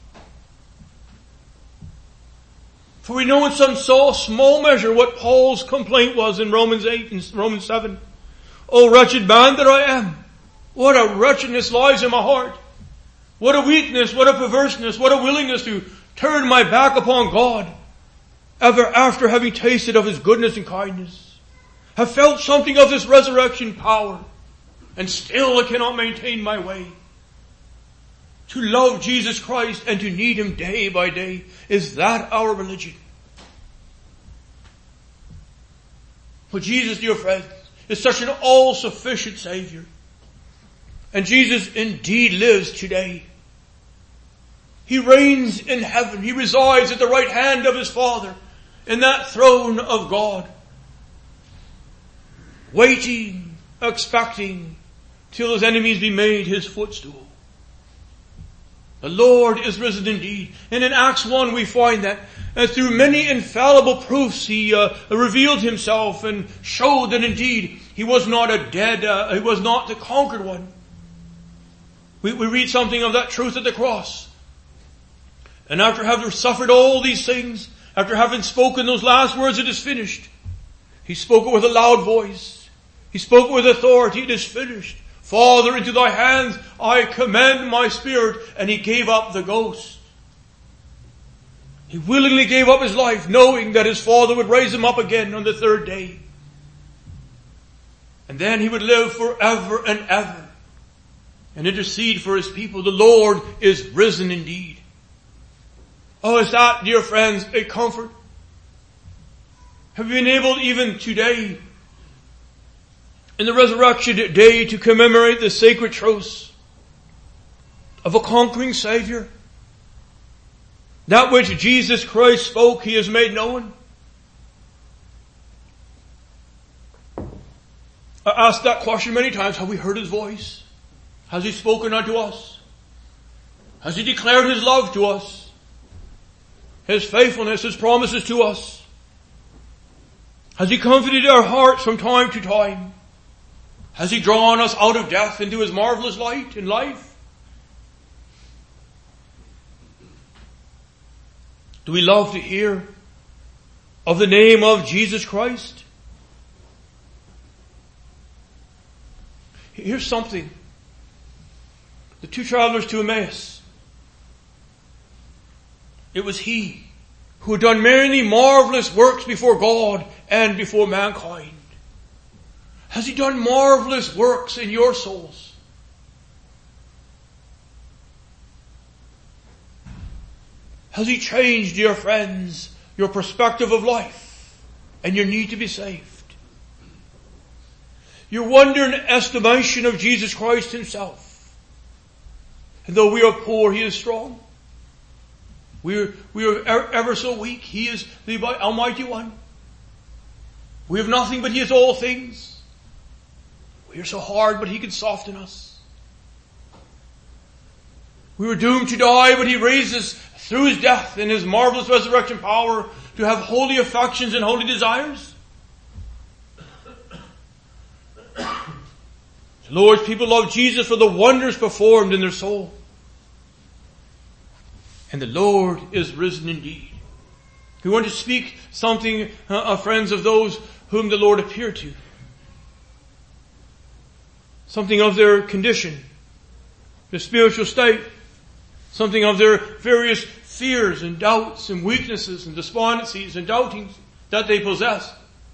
For we know in some small measure what Paul's complaint was in Romans eight and Romans seven. O wretched man that I am, what a wretchedness lies in my heart. What a weakness, what a perverseness, what a willingness to turn my back upon God ever after having tasted of His goodness and kindness. Have felt something of His resurrection power, and still I cannot maintain my way. To love Jesus Christ and to need Him day by day, is that our religion? But Jesus, dear friends, is such an all-sufficient Savior. And Jesus indeed lives today. He reigns in heaven. He resides at the right hand of His Father, in that throne of God, waiting, expecting, till His enemies be made His footstool. The Lord is risen indeed. And in Acts one we find that uh, through many infallible proofs He uh, revealed Himself and showed that indeed He was not a dead, uh, He was not the conquered one. We, we read something of that truth at the cross. And after having suffered all these things, after having spoken those last words, it is finished. He spoke it with a loud voice. He spoke it with authority, it is finished. Father, into thy hands I commend my spirit. And he gave up the ghost. He willingly gave up his life, knowing that his Father would raise him up again on the third day. And then he would live forever and ever and intercede for his people. The Lord is risen indeed. Oh, is that, dear friends, a comfort? Have you been able even today, in the resurrection day, to commemorate the sacred truths of a conquering Savior? That which Jesus Christ spoke, he has made known. I asked that question many times. Have we heard his voice? Has he spoken unto us? Has he declared his love to us? His faithfulness, his promises to us? Has he comforted our hearts from time to time? Has he drawn us out of death into his marvelous light and life? Do we love to hear of the name of Jesus Christ? Here's something. The two travelers to Emmaus. It was he who had done many marvelous works before God and before mankind. Has he done marvelous works in your souls? Has he changed, dear friends, your perspective of life and your need to be saved? Your wonder and estimation of Jesus Christ himself. And though we are poor, he is strong. We are, we are ever so weak. He is the Almighty One. We have nothing, but he is all things. We are so hard, but he can soften us. We were doomed to die, but he raises through his death and his marvelous resurrection power to have holy affections and holy desires. The Lord's people love Jesus for the wonders performed in their soul. And the Lord is risen indeed. We want to speak something, uh, friends, of those whom the Lord appeared to. Something of their condition, their spiritual state. Something of their various fears and doubts and weaknesses and despondencies and doubtings that they possess.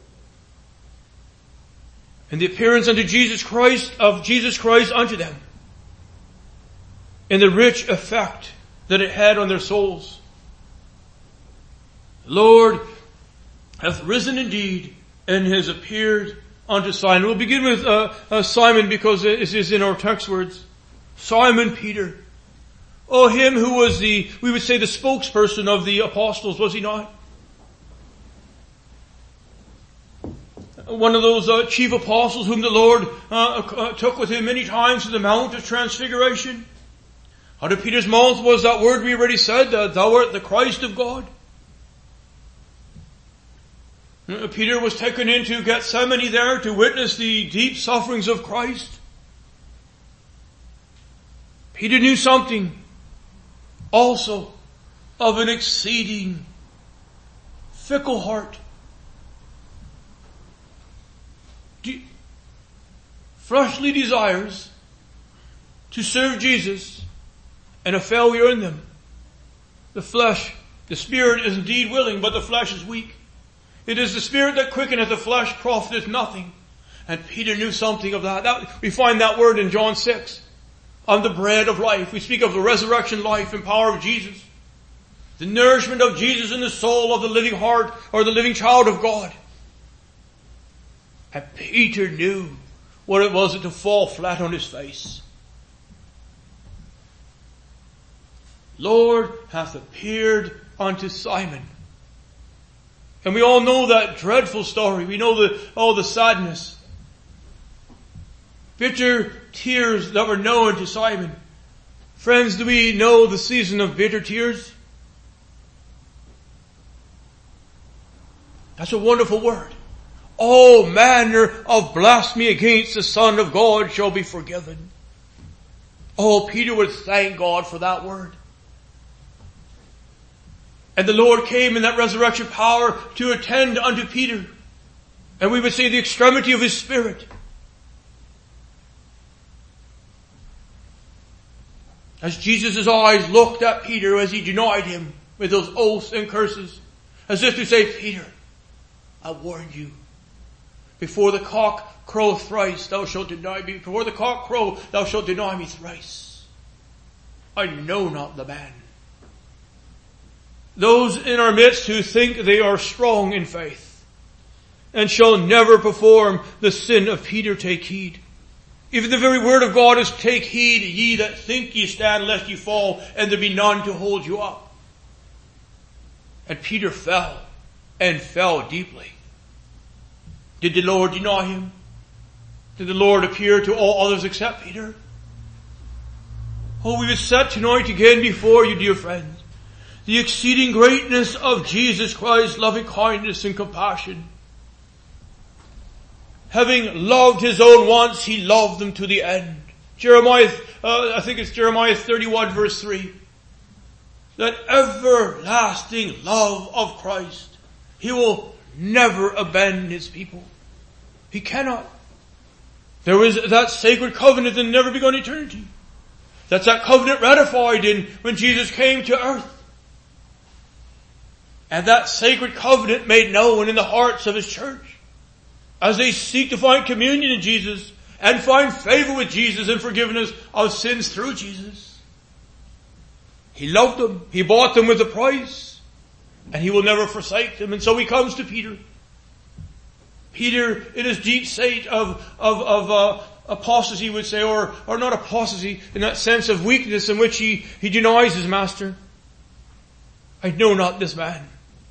And the appearance unto Jesus Christ, of Jesus Christ unto them. And the rich effect that it had on their souls. The Lord hath risen indeed and has appeared unto Simon. We'll begin with uh, uh, Simon because it is in our text words. Simon Peter. Oh, him who was the, we would say the spokesperson of the apostles, was he not? One of those uh, chief apostles whom the Lord uh, uh, took with him many times to the Mount of Transfiguration. Out of Peter's mouth was that word we already said, that thou art the Christ of God. Peter was taken into Gethsemane there to witness the deep sufferings of Christ. Peter knew something also of an exceeding fickle heart. De- fleshly desires to serve Jesus and a failure in them. The flesh, the spirit is indeed willing, but the flesh is weak. It is the spirit that quickeneth, the flesh profiteth nothing. And Peter knew something of that. that. We find that word in John six. On the bread of life. We speak of the resurrection life and power of Jesus. The nourishment of Jesus in the soul of the living heart or the living child of God. And Peter knew what it was to fall flat on his face. Lord hath appeared unto Simon. And we all know that dreadful story. We know the, all the sadness. Bitter tears that were known to Simon. Friends, do we know the season of bitter tears? That's a wonderful word. All manner of blasphemy against the Son of God shall be forgiven. Oh, Peter would thank God for that word. And the Lord came in that resurrection power to attend unto Peter. And we would say the extremity of his spirit. As Jesus' eyes looked at Peter as he denied him with those oaths and curses, as if to say, Peter, I warned you. Before the cock crow thrice, thou shalt deny me. Before the cock crow, thou shalt deny me thrice. I know not the man. Those in our midst who think they are strong in faith and shall never perform the sin of Peter, take heed. Even the very word of God is, take heed, ye that think ye stand, lest ye fall, and there be none to hold you up. And Peter fell, and fell deeply. Did the Lord deny him? Did the Lord appear to all others except Peter? Oh, we would set tonight again before you, dear friends, the exceeding greatness of Jesus Christ's loving kindness and compassion. Having loved his own once, he loved them to the end. Jeremiah, uh, I think it's Jeremiah thirty-one verse three. That everlasting love of Christ. He will never abandon his people. He cannot. There is that sacred covenant that never begun eternity. That's that covenant ratified in when Jesus came to earth. And that sacred covenant made known in the hearts of his church. As they seek to find communion in Jesus and find favor with Jesus and forgiveness of sins through Jesus. He loved them. He bought them with a price. And he will never forsake them. And so he comes to Peter. Peter, in his deep state of, of, of, uh, apostasy, would say, or, or not apostasy, in that sense of weakness in which he, he denies his master. I know not this man.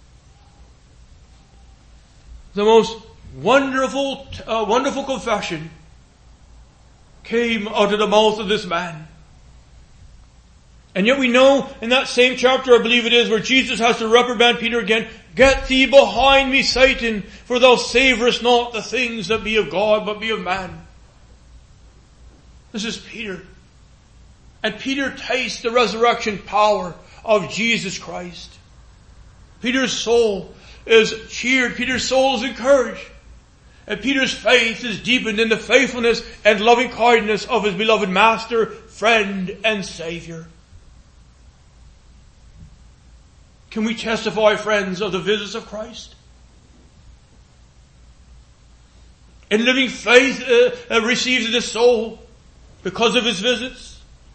The most wonderful, uh, wonderful confession came out of the mouth of this man. And yet we know in that same chapter, I believe it is, where Jesus has to reprimand Peter again, get thee behind me, Satan, for thou savorest not the things that be of God, but be of man. This is Peter. And Peter tastes the resurrection power of Jesus Christ. Peter's soul is cheered. Peter's soul is encouraged. And Peter's faith is deepened in the faithfulness and loving kindness of his beloved Master, friend, and Savior. Can we testify, friends, of the visits of Christ? And living faith uh, uh, receives in his soul because of his visits.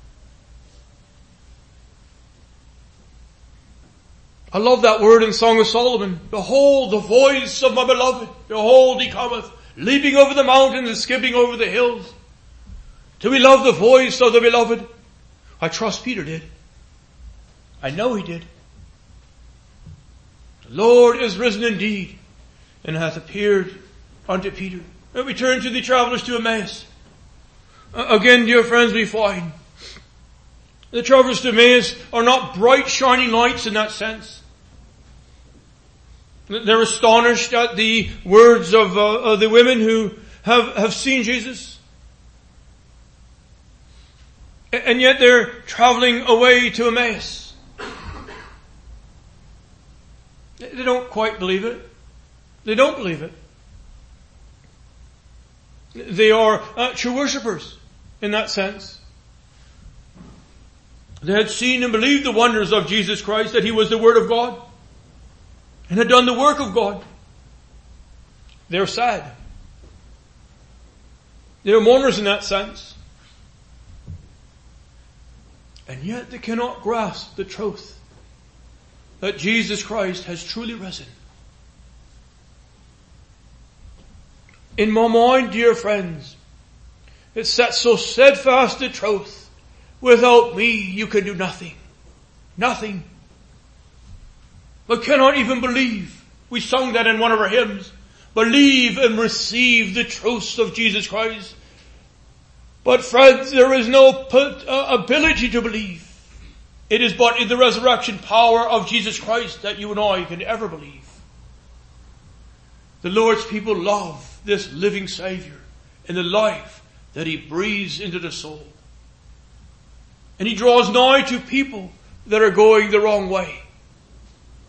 I love that word in Song of Solomon. Behold the voice of my beloved. Behold he cometh, leaping over the mountains and skipping over the hills. Do we love the voice of the beloved? I trust Peter did. I know he did. The Lord is risen indeed, and hath appeared unto Peter. And we turn to the travelers to Emmaus. Uh, again, dear friends, we find the travelers to Emmaus are not bright shining lights in that sense. They're astonished at the words of, uh, of the women who have, have seen Jesus. And yet they're traveling away to Emmaus. They don't quite believe it. They don't believe it. They are uh, true worshippers in that sense. They had seen and believed the wonders of Jesus Christ, that he was the Word of God and had done the work of God. They're sad. They're mourners in that sense. And yet they cannot grasp the truth that Jesus Christ has truly risen. In my mind, dear friends, it sets so steadfast the truth. Without me, you can do nothing. Nothing. But cannot even believe. We sung that in one of our hymns. Believe and receive the truths of Jesus Christ. But friends, there is no ability to believe. It is but in the resurrection power of Jesus Christ that you and I can ever believe. The Lord's people love this living Savior and the life that he breathes into the soul. And he draws nigh to people that are going the wrong way.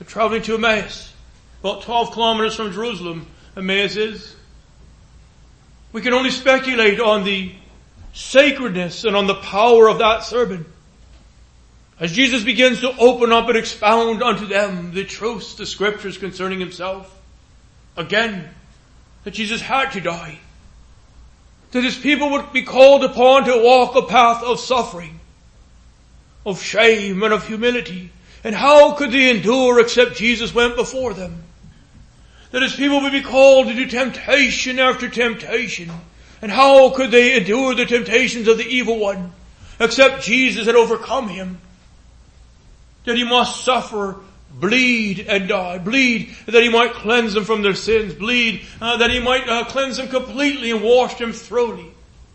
They're traveling to Emmaus, about twelve kilometers from Jerusalem, Emmaus is. We can only speculate on the sacredness and on the power of that sermon. As Jesus begins to open up and expound unto them the truths, the scriptures concerning himself. Again, that Jesus had to die. That his people would be called upon to walk a path of suffering, of shame and of humility. And how could they endure except Jesus went before them? That his people would be called to do temptation after temptation. And how could they endure the temptations of the evil one except Jesus had overcome him? That he must suffer, bleed and die. Bleed that he might cleanse them from their sins. Bleed uh, that he might uh, cleanse them completely and wash them thoroughly.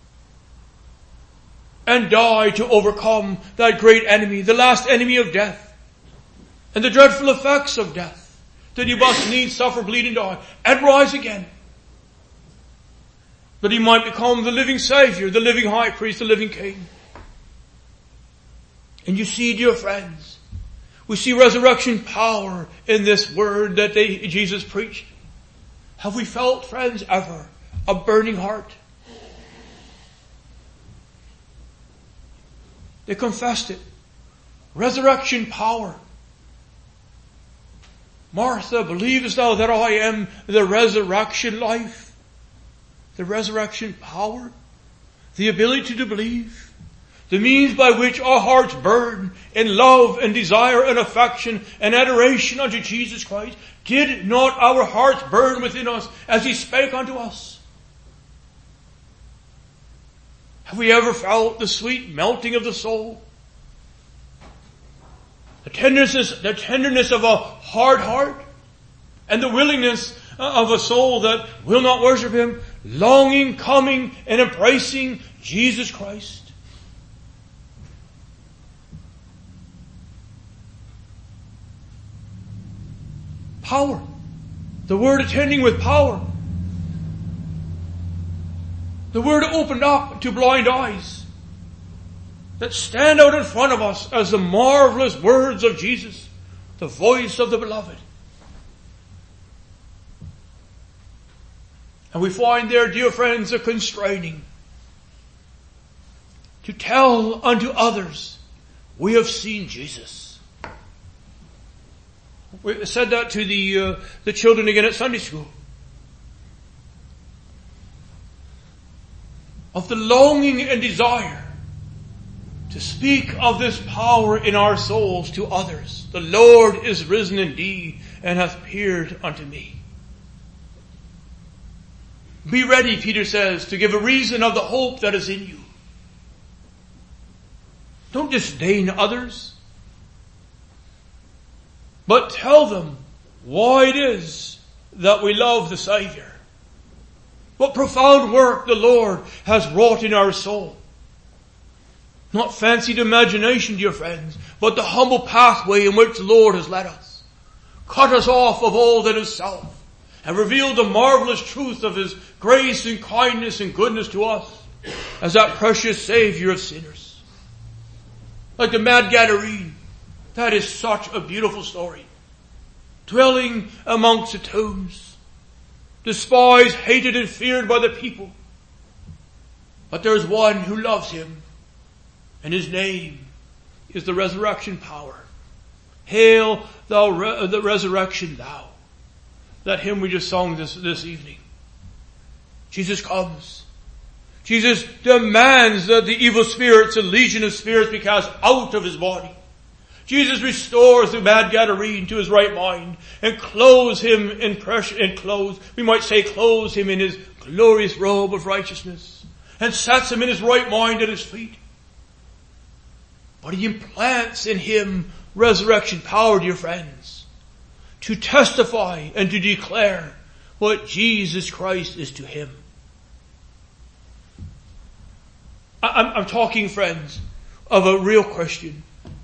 And die to overcome that great enemy, the last enemy of death. And the dreadful effects of death. That he must needs suffer, bleed and die. And rise again. That he might become the living Savior, the living High Priest, the living King. And you see, dear friends, we see resurrection power in this word that they, Jesus preached. Have we felt, friends, ever a burning heart? They confessed it. Resurrection power. Martha, believest thou that I am the resurrection life? The resurrection power? The ability to believe? The means by which our hearts burn in love and desire and affection and adoration unto Jesus Christ. Did not our hearts burn within us as he spake unto us? Have we ever felt the sweet melting of the soul? The tenderness, the tenderness of a hard heart and the willingness of a soul that will not worship him, longing, coming, and embracing Jesus Christ. Power. The word attending with power. The word opened up to blind eyes that stand out in front of us as the marvelous words of Jesus, the voice of the beloved. And we find there, dear friends, a constraining to tell unto others, we have seen Jesus. We said that to the uh, the children again at Sunday school. Of the longing and desire to speak of this power in our souls to others. The Lord is risen indeed and hath appeared unto me. Be ready, Peter says, to give a reason of the hope that is in you. Don't disdain others, but tell them why it is that we love the Savior. What profound work the Lord has wrought in our soul. Not fancied imagination, dear friends, but the humble pathway in which the Lord has led us. Cut us off of all that is self and revealed the marvelous truth of his grace and kindness and goodness to us as that precious Savior of sinners. Like the mad Gadarene, that is such a beautiful story. Dwelling amongst the tombs, despised, hated, and feared by the people. But there is one who loves him, and his name is the resurrection power. Hail thou re- the resurrection thou. That hymn we just sung this, this evening. Jesus comes. Jesus demands that the evil spirits, a legion of spirits, be cast out of his body. Jesus restores the mad Gadarene to his right mind and clothes him in precious, and clothes, we might say clothes him in his glorious robe of righteousness and sets him in his right mind at his feet. But he implants in him resurrection power, dear friends, to testify and to declare what Jesus Christ is to him. I'm, I'm talking, friends, of a real Christian.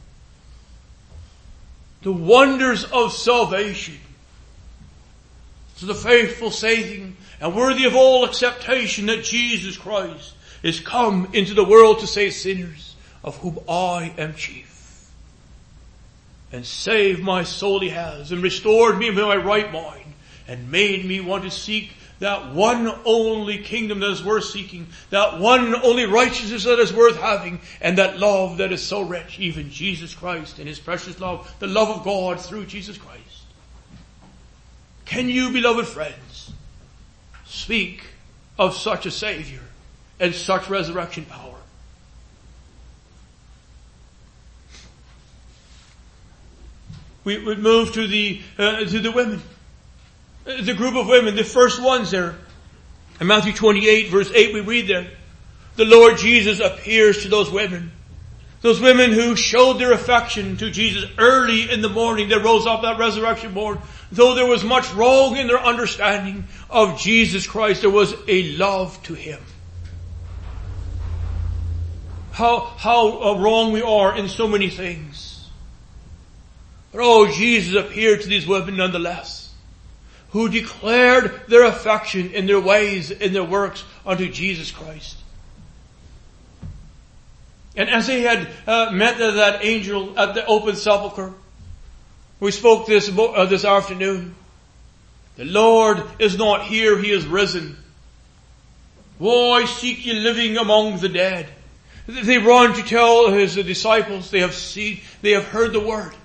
The wonders of salvation. To the faithful saying and worthy of all acceptation that Jesus Christ is come into the world to save sinners, of whom I am chief. and saved my soul he has, and restored me in my right mind, and made me want to seek that one only kingdom that is worth seeking, that one only righteousness that is worth having, and that love that is so rich, even Jesus Christ and his precious love, the love of God through Jesus Christ. Can you, beloved friends, speak of such a Savior and such resurrection power? We would move to the uh, to the women. The group of women, the first ones there. In Matthew twenty-eight, verse eight, we read there, the Lord Jesus appears to those women. Those women who showed their affection to Jesus early in the morning. They rose up that resurrection morning. Though there was much wrong in their understanding of Jesus Christ, there was a love to him. How, how wrong we are in so many things. But oh, Jesus appeared to these women nonetheless, who declared their affection in their ways, in their works unto Jesus Christ. And as they had uh, met that angel at the open sepulchre, we spoke this uh, this afternoon. The Lord is not here, he is risen. Why seek ye living among the dead? They run to tell his disciples they have seen, they have heard the word.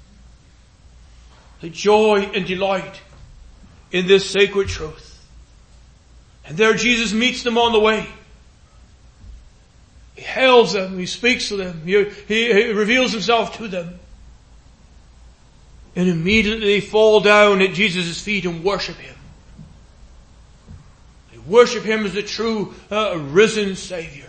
The joy and delight in this sacred truth. And there Jesus meets them on the way. He hails them, he speaks to them, he, he, he reveals himself to them. And immediately they fall down at Jesus' feet and worship him. They worship him as the true uh, risen Savior.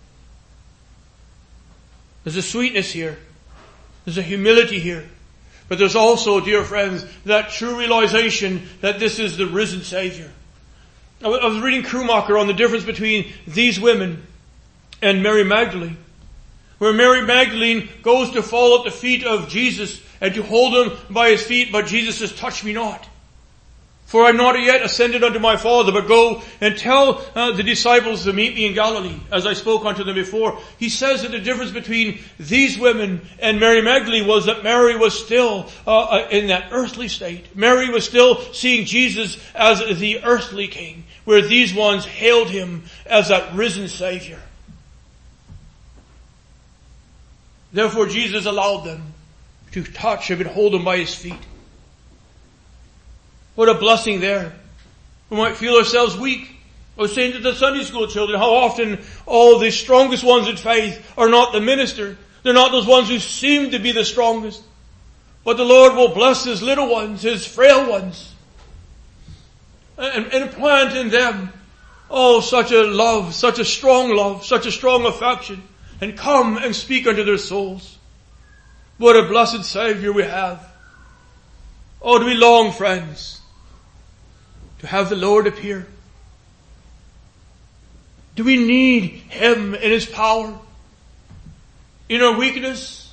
There's a sweetness here. There's a humility here. But there's also, dear friends, that true realization that this is the risen Savior. I was reading Krummacher on the difference between these women and Mary Magdalene, where Mary Magdalene goes to fall at the feet of Jesus and to hold him by his feet, but Jesus says, touch me not. For I am not yet ascended unto my Father, but go and tell uh, the disciples to meet me in Galilee, as I spoke unto them before. He says that the difference between these women and Mary Magdalene was that Mary was still uh, in that earthly state. Mary was still seeing Jesus as the earthly king, where these ones hailed him as that risen Savior. Therefore Jesus allowed them to touch him and hold him by his feet. What a blessing there. We might feel ourselves weak. I was saying to the Sunday school children how often all the strongest ones in faith are not the minister. They're not those ones who seem to be the strongest. But the Lord will bless his little ones, his frail ones. And, and plant in them, oh, such a love, such a strong love, such a strong affection. And come and speak unto their souls. What a blessed Savior we have. Oh, do we long, friends, to have the Lord appear? Do we need him in his power? In our weakness?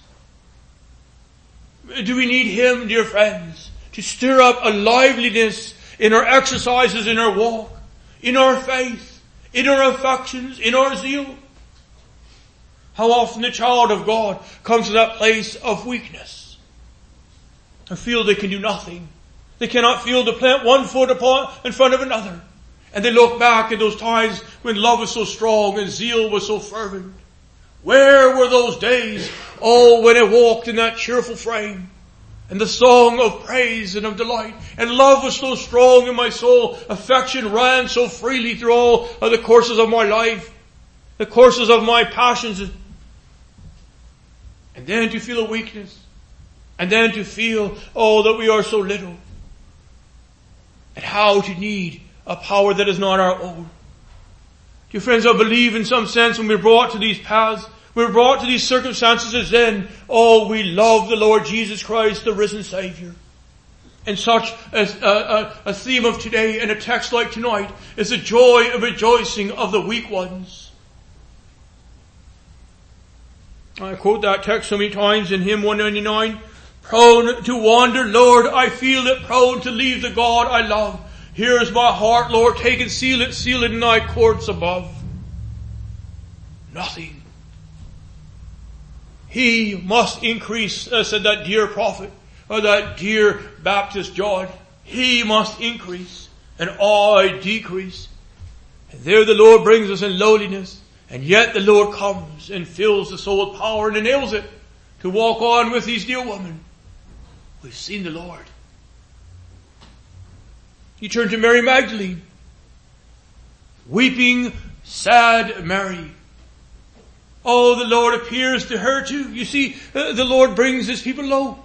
Do we need him, dear friends, to stir up a liveliness in our exercises, in our walk, in our faith, in our affections, in our zeal? How often the child of God comes to that place of weakness and feel they can do nothing. They cannot feel to plant one foot upon in front of another. And they look back at those times when love was so strong and zeal was so fervent. Where were those days? Oh, when I walked in that cheerful frame and the song of praise and of delight. And love was so strong in my soul. Affection ran so freely through all of the courses of my life. The courses of my passions. And then to feel a weakness. And then to feel, oh, that we are so little. And how to need a power that is not our own. Dear friends, I believe in some sense when we're brought to these paths, we're brought to these circumstances, then, oh, we love the Lord Jesus Christ, the risen Savior. And such a, a, a theme of today and a text like tonight is the joy and rejoicing of the weak ones. I quote that text so many times in hymn one ninety-nine. Prone to wander, Lord, I feel it, prone to leave the God I love. Here is my heart, Lord, take and seal it, seal it in thy courts above. Nothing He must increase, uh, said that dear prophet, or that dear Baptist John. He must increase, and I decrease. And there the Lord brings us in lowliness, and yet the Lord comes and fills the soul with power and enables it to walk on with these dear women. We've seen the Lord. You turn to Mary Magdalene. Weeping, sad Mary. Oh, the Lord appears to her too. You see, the Lord brings His people low.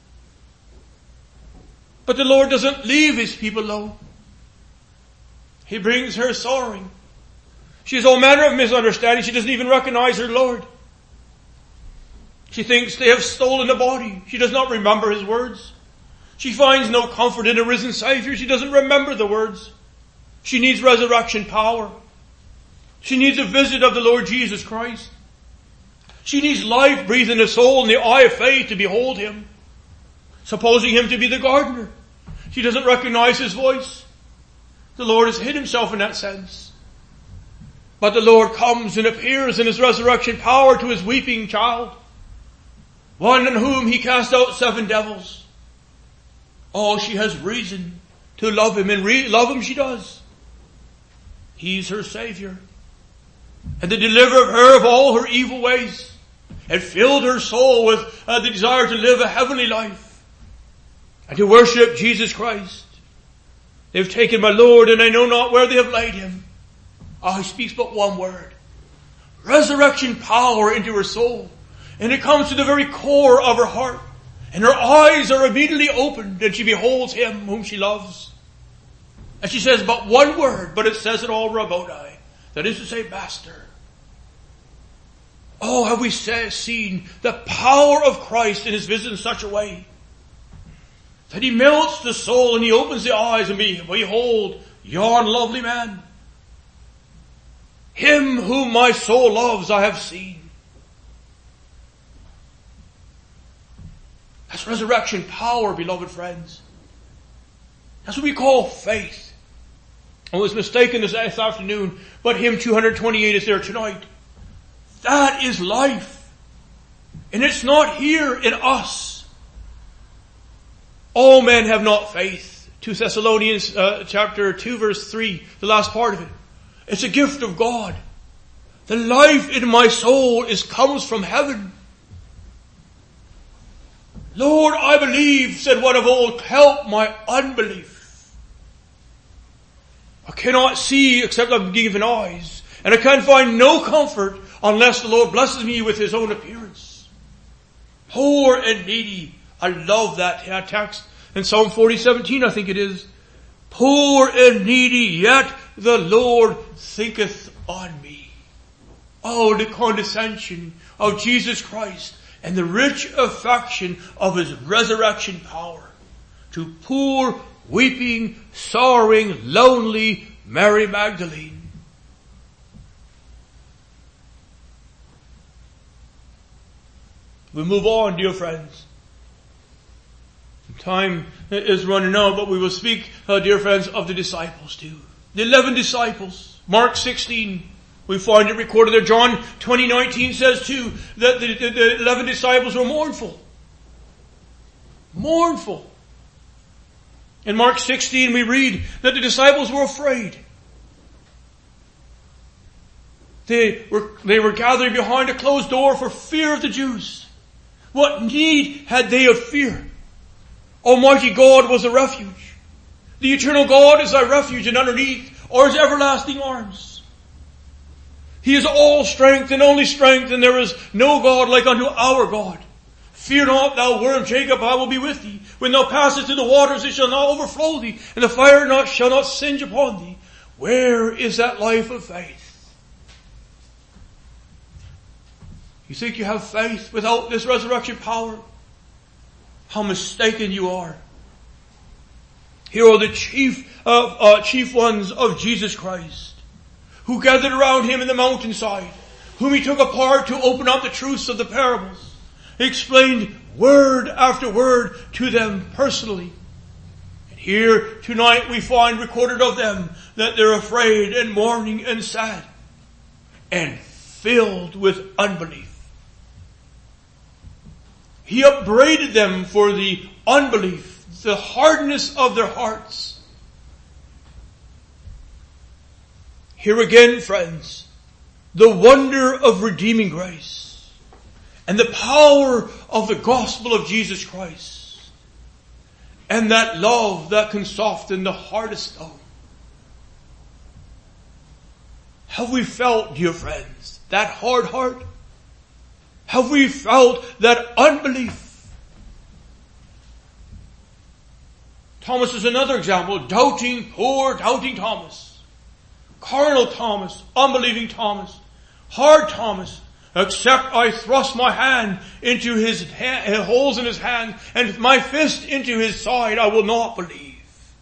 But the Lord doesn't leave His people low. He brings her sorrowing. She has all manner of misunderstanding. She doesn't even recognize her Lord. She thinks they have stolen the body. She does not remember His words. She finds no comfort in a risen Savior. She doesn't remember the words. She needs resurrection power. She needs a visit of the Lord Jesus Christ. She needs life breathed in the soul and the eye of faith to behold Him. Supposing Him to be the gardener. She doesn't recognize His voice. The Lord has hid Himself in that sense. But the Lord comes and appears in His resurrection power to His weeping child. One in whom He cast out seven devils. Oh, she has reason to love Him, and re- love Him she does. He's her Savior. And to deliver her of all her evil ways. And filled her soul with uh, the desire to live a heavenly life. And to worship Jesus Christ. They've taken my Lord, and I know not where they have laid Him. Oh, He speaks but one word. Resurrection power into her soul. And it comes to the very core of her heart. And her eyes are immediately opened, and she beholds Him whom she loves. And she says but one word, but it says it all, Rabboni. That is to say, Master. Oh, have we say, seen the power of Christ in His visit in such a way that He melts the soul and He opens the eyes and be, behold, yon lovely man. Him whom my soul loves I have seen. That's resurrection power, beloved friends. That's what we call faith. I was mistaken this afternoon, but hymn two twenty-eight is there tonight. That is life. And it's not here in us. All men have not faith. Two Thessalonians uh, chapter two verse three, the last part of it. It's a gift of God. The life in my soul is comes from heaven. Lord, I believe, said one of old, help my unbelief. I cannot see except I'm given eyes. And I can find no comfort unless the Lord blesses me with His own appearance. Poor and needy. I love that text. In Psalm forty seventeen, I think it is. Poor and needy, yet the Lord thinketh on me. Oh, the condescension of Jesus Christ and the rich affection of His resurrection power to poor, weeping, sorrowing, lonely Mary Magdalene. We move on, dear friends. Time is running out, but we will speak, uh, dear friends, of the disciples too. The eleven disciples. Mark sixteen. We find it recorded there. John twenty nineteen says too that the, the, the eleven disciples were mournful. Mournful. In Mark sixteen we read that the disciples were afraid. They were, they were gathering behind a closed door for fear of the Jews. What need had they of fear? Almighty God was a refuge. The eternal God is our refuge, and underneath are His everlasting arms. He is all strength and only strength, and there is no God like unto our God. Fear not, thou worm Jacob, I will be with thee. When thou passest through the waters, it shall not overflow thee, and the fire not shall not singe upon thee. Where is that life of faith? You think you have faith without this resurrection power? How mistaken you are. Here are the chief uh, uh, chief ones of Jesus Christ, who gathered around Him in the mountainside, whom He took apart to open up the truths of the parables. He explained word after word to them personally. And here tonight we find recorded of them that they're afraid and mourning and sad and filled with unbelief. He upbraided them for the unbelief, the hardness of their hearts. Here again, friends, the wonder of redeeming grace and the power of the gospel of Jesus Christ and that love that can soften the hardest stone. Have we felt, dear friends, that hard heart? Have we felt that unbelief? Thomas is another example. Doubting, poor doubting Thomas. Carnal Thomas, unbelieving Thomas. Hard Thomas. Except I thrust my hand into his ha- holes in his hand and my fist into his side, I will not believe.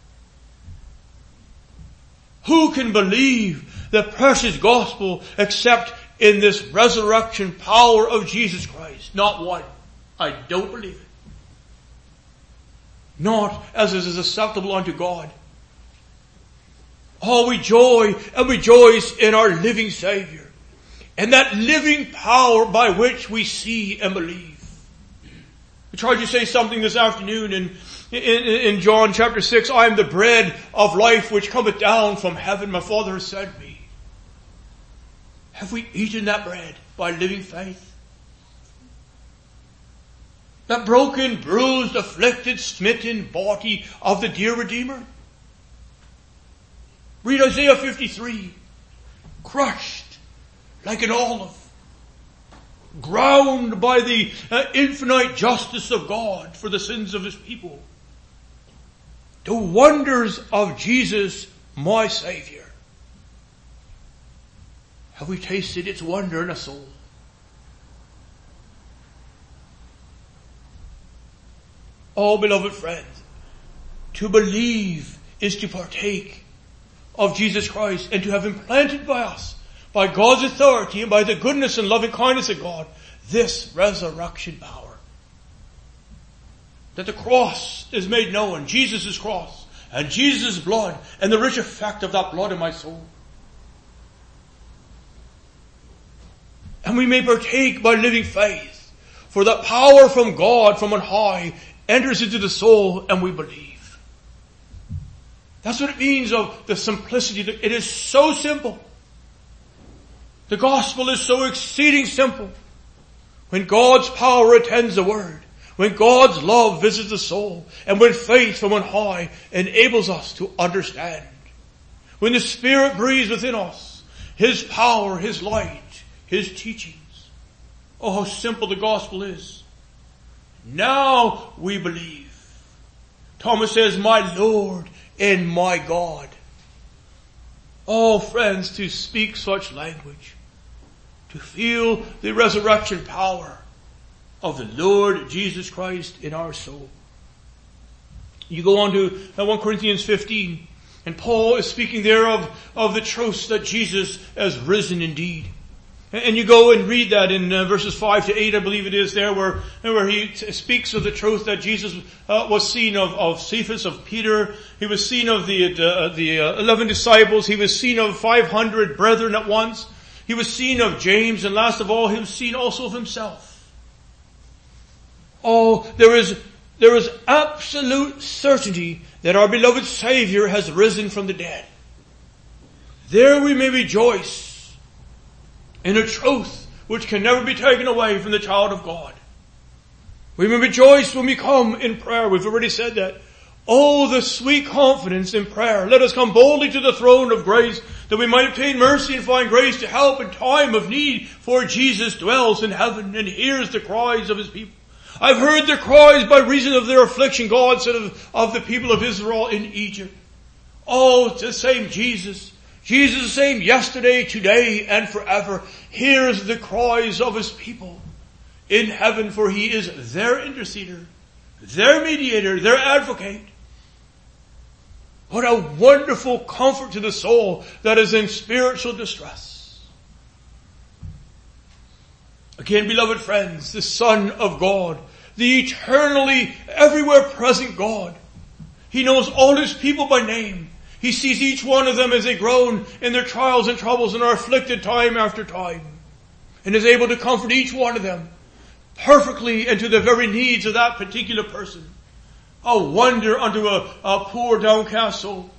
Who can believe the precious gospel except in this resurrection power of Jesus Christ? Not one. I don't believe it. Not as it is acceptable unto God. Oh, we joy and rejoice in our living Savior and that living power by which we see and believe. I tried to say something this afternoon in, in, in John chapter six. I am the bread of life which cometh down from heaven. My Father has sent me. Have we eaten that bread by living faith? That broken, bruised, afflicted, smitten body of the dear Redeemer? Read Isaiah fifty-three. Crushed like an olive. Ground by the uh, infinite justice of God for the sins of His people. The wonders of Jesus, my Savior. Have we tasted its wonder in a soul? Oh, beloved friends, to believe is to partake of Jesus Christ and to have implanted by us, by God's authority and by the goodness and loving kindness of God, this resurrection power. That the cross is made known, Jesus' cross, and Jesus' blood, and the rich effect of that blood in my soul. And we may partake by living faith, for that power from God from on high enters into the soul and we believe. That's what it means of the simplicity. It is so simple. The gospel is so exceeding simple. When God's power attends the word, when God's love visits the soul, and when faith from on high enables us to understand. When the Spirit breathes within us, His power, His light, His teachings. Oh, how simple the gospel is. Now we believe. Thomas says, my Lord and my God. Oh, friends, to speak such language, to feel the resurrection power of the Lord Jesus Christ in our soul. You go on to First Corinthians fifteen, and Paul is speaking there of, of the truth that Jesus has risen indeed. And you go and read that in uh, verses five to eight, I believe it is there, where, where he t- speaks of the truth that Jesus uh, was seen of, of Cephas, of Peter. He was seen of the, uh, the uh, eleven disciples. He was seen of five hundred brethren at once. He was seen of James, and last of all, he was seen also of himself. Oh, there is, there is absolute certainty that our beloved Savior has risen from the dead. There we may rejoice in a truth which can never be taken away from the child of God. We may rejoice when we come in prayer. We've already said that. Oh, the sweet confidence in prayer. Let us come boldly to the throne of grace that we might obtain mercy and find grace to help in time of need. For Jesus dwells in heaven and hears the cries of His people. I've heard their cries by reason of their affliction, God said of, of the people of Israel in Egypt. Oh, it's the same Jesus. Jesus the same yesterday, today, and forever. Hears the cries of His people in heaven, for He is their interceder, their mediator, their advocate. What a wonderful comfort to the soul that is in spiritual distress. Again, beloved friends, the Son of God, the eternally everywhere present God. He knows all His people by name. He sees each one of them as they groan in their trials and troubles and are afflicted time after time, and is able to comfort each one of them, perfectly into the very needs of that particular person. I wonder unto a, a poor downcast soul.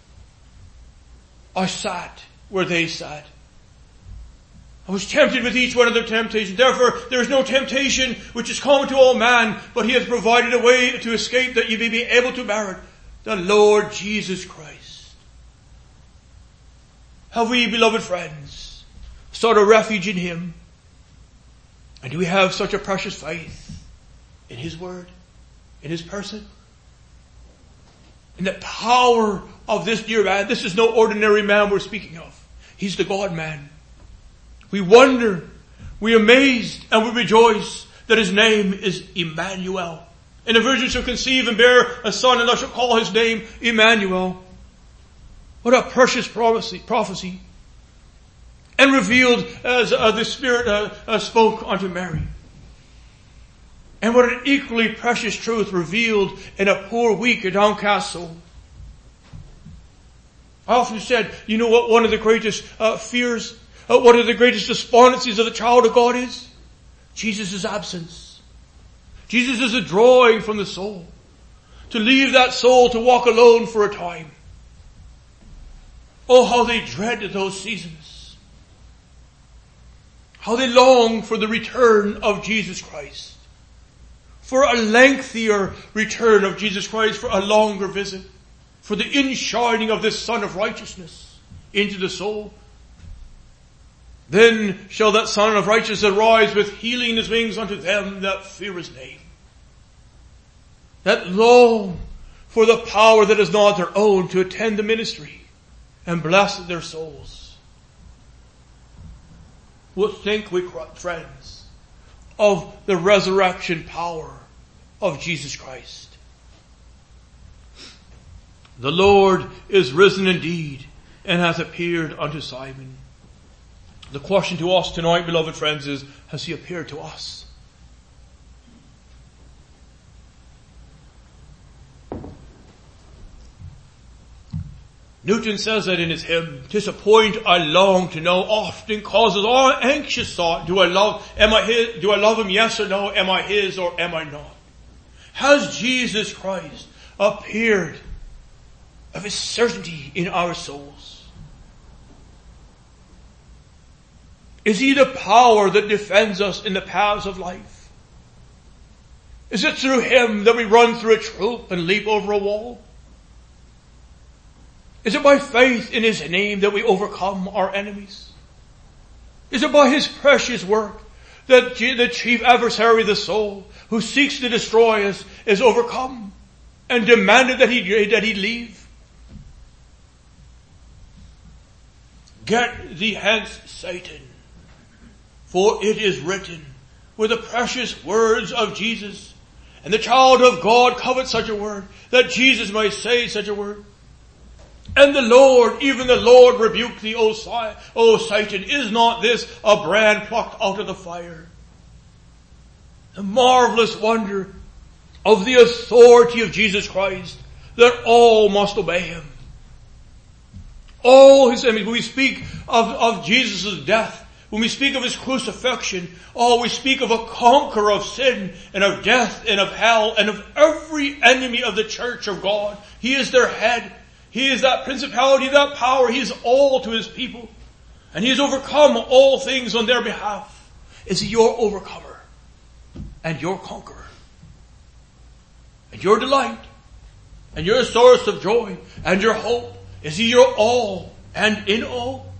I sat where they sat. I was tempted with each one of their temptations. Therefore, there is no temptation which is common to all man, but he has provided a way to escape that ye may be able to bear it. The Lord Jesus Christ. Have we, beloved friends, sought a refuge in him? And do we have such a precious faith in his word, in his person? In the power of this dear man. This is no ordinary man we're speaking of. He's the God man. We wonder, we amazed, and we rejoice that his name is Emmanuel. And a virgin shall conceive and bear a son, and thou shalt call his name Emmanuel. What a precious prophecy, prophecy. And revealed as uh, the Spirit uh, uh, spoke unto Mary. And what an equally precious truth revealed in a poor, weak, and downcast soul. I often said, you know what one of the greatest uh, fears, uh, one of the greatest despondencies of the child of God is? Jesus' absence. Jesus is a drawing from the soul. To leave that soul to walk alone for a time. Oh, how they dreaded those seasons. How they long for the return of Jesus Christ. For a lengthier return of Jesus Christ, for a longer visit. For the inshining of this Son of Righteousness into the soul. Then shall that Son of Righteousness arise with healing in his wings unto them that fear his name. That long for the power that is not their own to attend the ministry and bless their souls. What think we, friends, of the resurrection power of Jesus Christ? The Lord is risen indeed and hath appeared unto Simon. The question to us tonight, beloved friends, is, has he appeared to us? Newton says that in his hymn, "'Tis a point I long to know, often causes all anxious thought. Do I love, am I his, do I love him, yes or no? Am I his or am I not?" Has Jesus Christ appeared of his certainty in our souls? Is he the power that defends us in the paths of life? Is it through him that we run through a troop and leap over a wall? Is it by faith in his name that we overcome our enemies? Is it by his precious work that the chief adversary of the soul, who seeks to destroy us, is overcome and demanded that he, that he leave? Get thee hence, Satan, for it is written, with the precious words of Jesus, and the child of God covets such a word, that Jesus might say such a word. And the Lord, even the Lord, rebuked thee, O, si- o Satan. Is not this a brand plucked out of the fire? The marvelous wonder of the authority of Jesus Christ, that all must obey him. All his enemies. When we speak of, of Jesus' death, when we speak of his crucifixion, oh, we speak of a conqueror of sin and of death and of hell and of every enemy of the church of God. He is their head. He is that principality, that power. He is all to his people. And he has overcome all things on their behalf. Is he your overcomer and your conqueror and your delight and your source of joy and your hope? Is he your all and in all?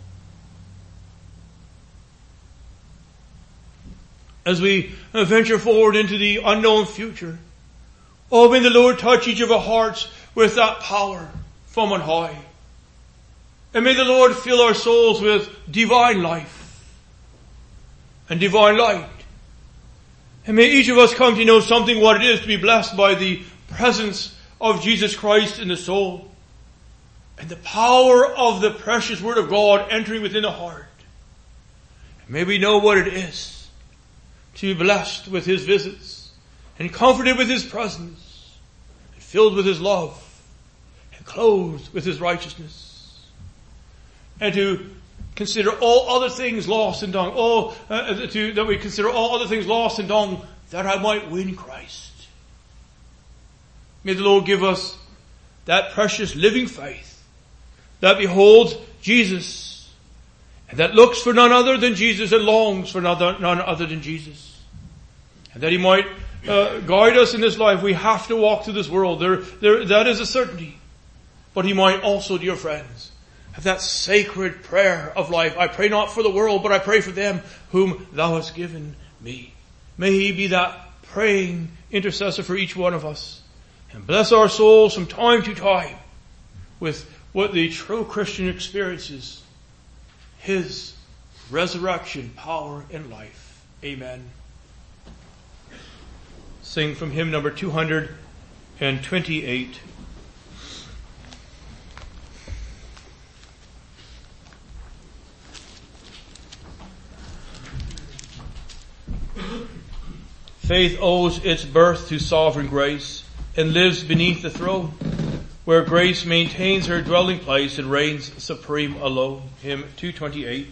As we venture forward into the unknown future, oh, may the Lord touch each of our hearts with that power from on high. And may the Lord fill our souls with divine life and divine light. And may each of us come to know something what it is to be blessed by the presence of Jesus Christ in the soul. And the power of the precious word of God entering within the heart. And may we know what it is to be blessed with his visits and comforted with his presence and filled with his love, clothed with his righteousness, and to consider all other things lost and dung. Oh, uh, to, that we consider all other things lost and dung, that I might win Christ. May the Lord give us that precious living faith that beholds Jesus and that looks for none other than Jesus and longs for none other, none other than Jesus. And that He might uh, guide us in this life. We have to walk through this world. There, there, that is a certainty. But He might also, dear friends, have that sacred prayer of life. I pray not for the world, but I pray for them whom Thou hast given me. May He be that praying intercessor for each one of us. And bless our souls from time to time with what the true Christian experiences, His resurrection, power, and life. Amen. Sing from hymn number two hundred twenty-eight. Faith owes its birth to sovereign grace and lives beneath the throne, where grace maintains her dwelling place and reigns supreme alone. Hymn two twenty-eight.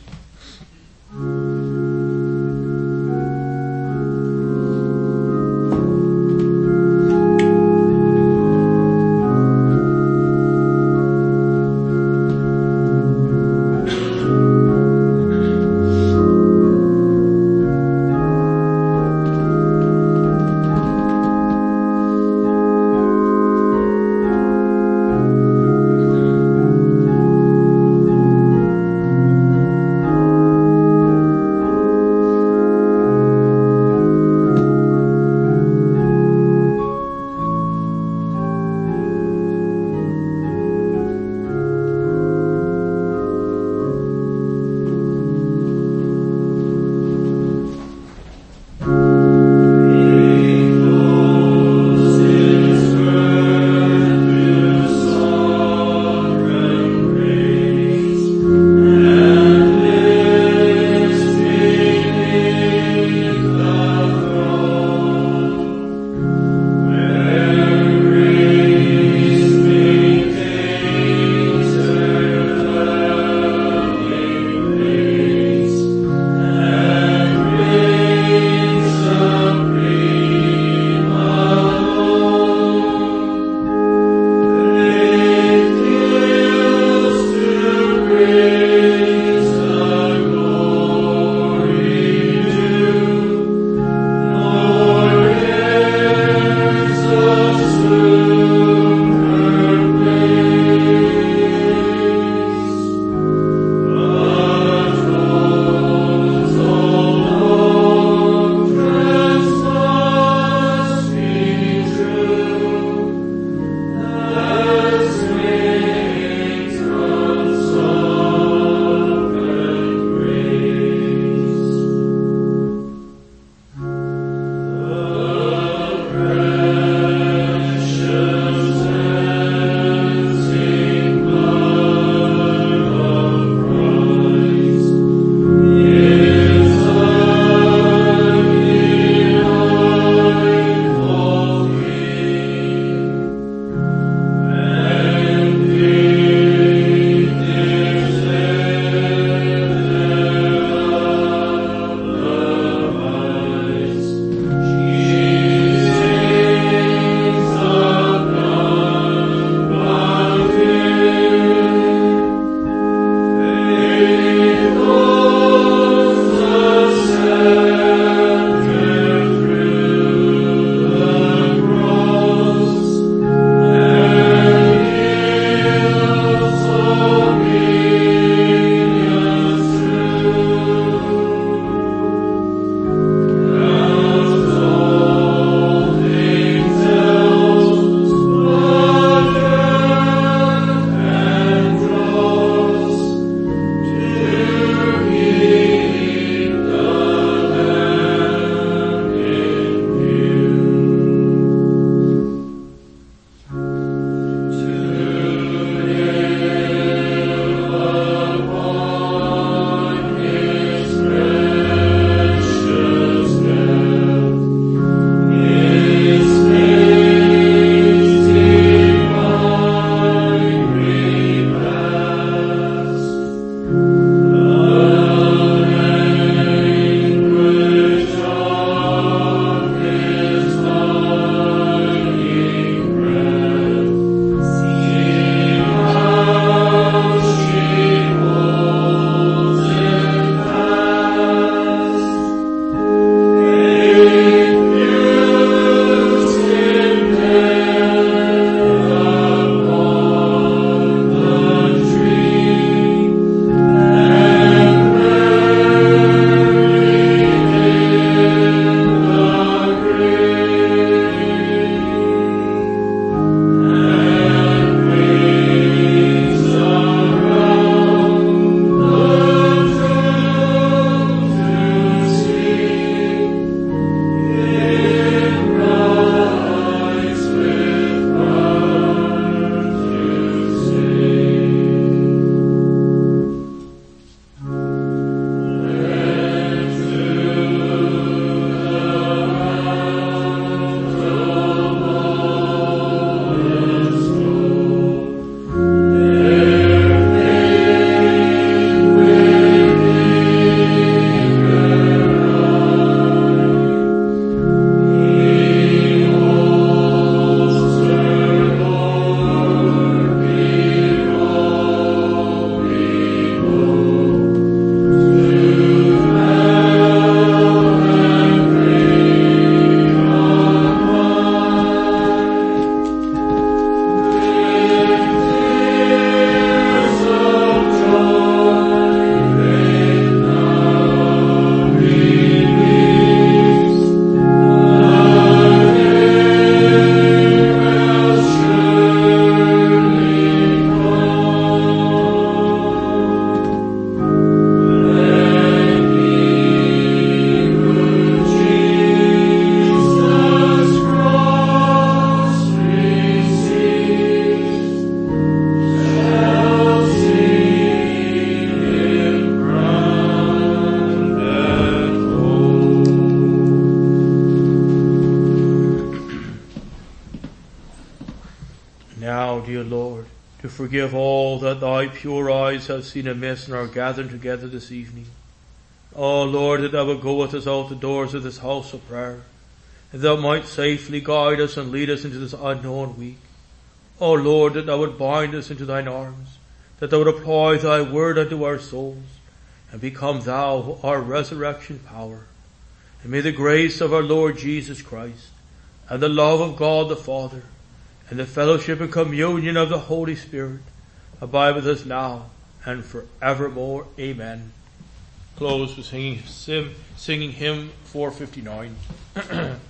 to forgive all that thy pure eyes have seen amiss in our gathering together this evening. O Lord, that thou would go with us out the doors of this house of prayer, that thou might safely guide us and lead us into this unknown week. O Lord, that thou would bind us into thine arms, that thou would apply thy word unto our souls, and become thou our resurrection power. And may the grace of our Lord Jesus Christ, and the love of God the Father, and the fellowship and communion of the Holy Spirit abide with us now and forevermore. Amen. Close with singing, singing hymn four fifty-nine.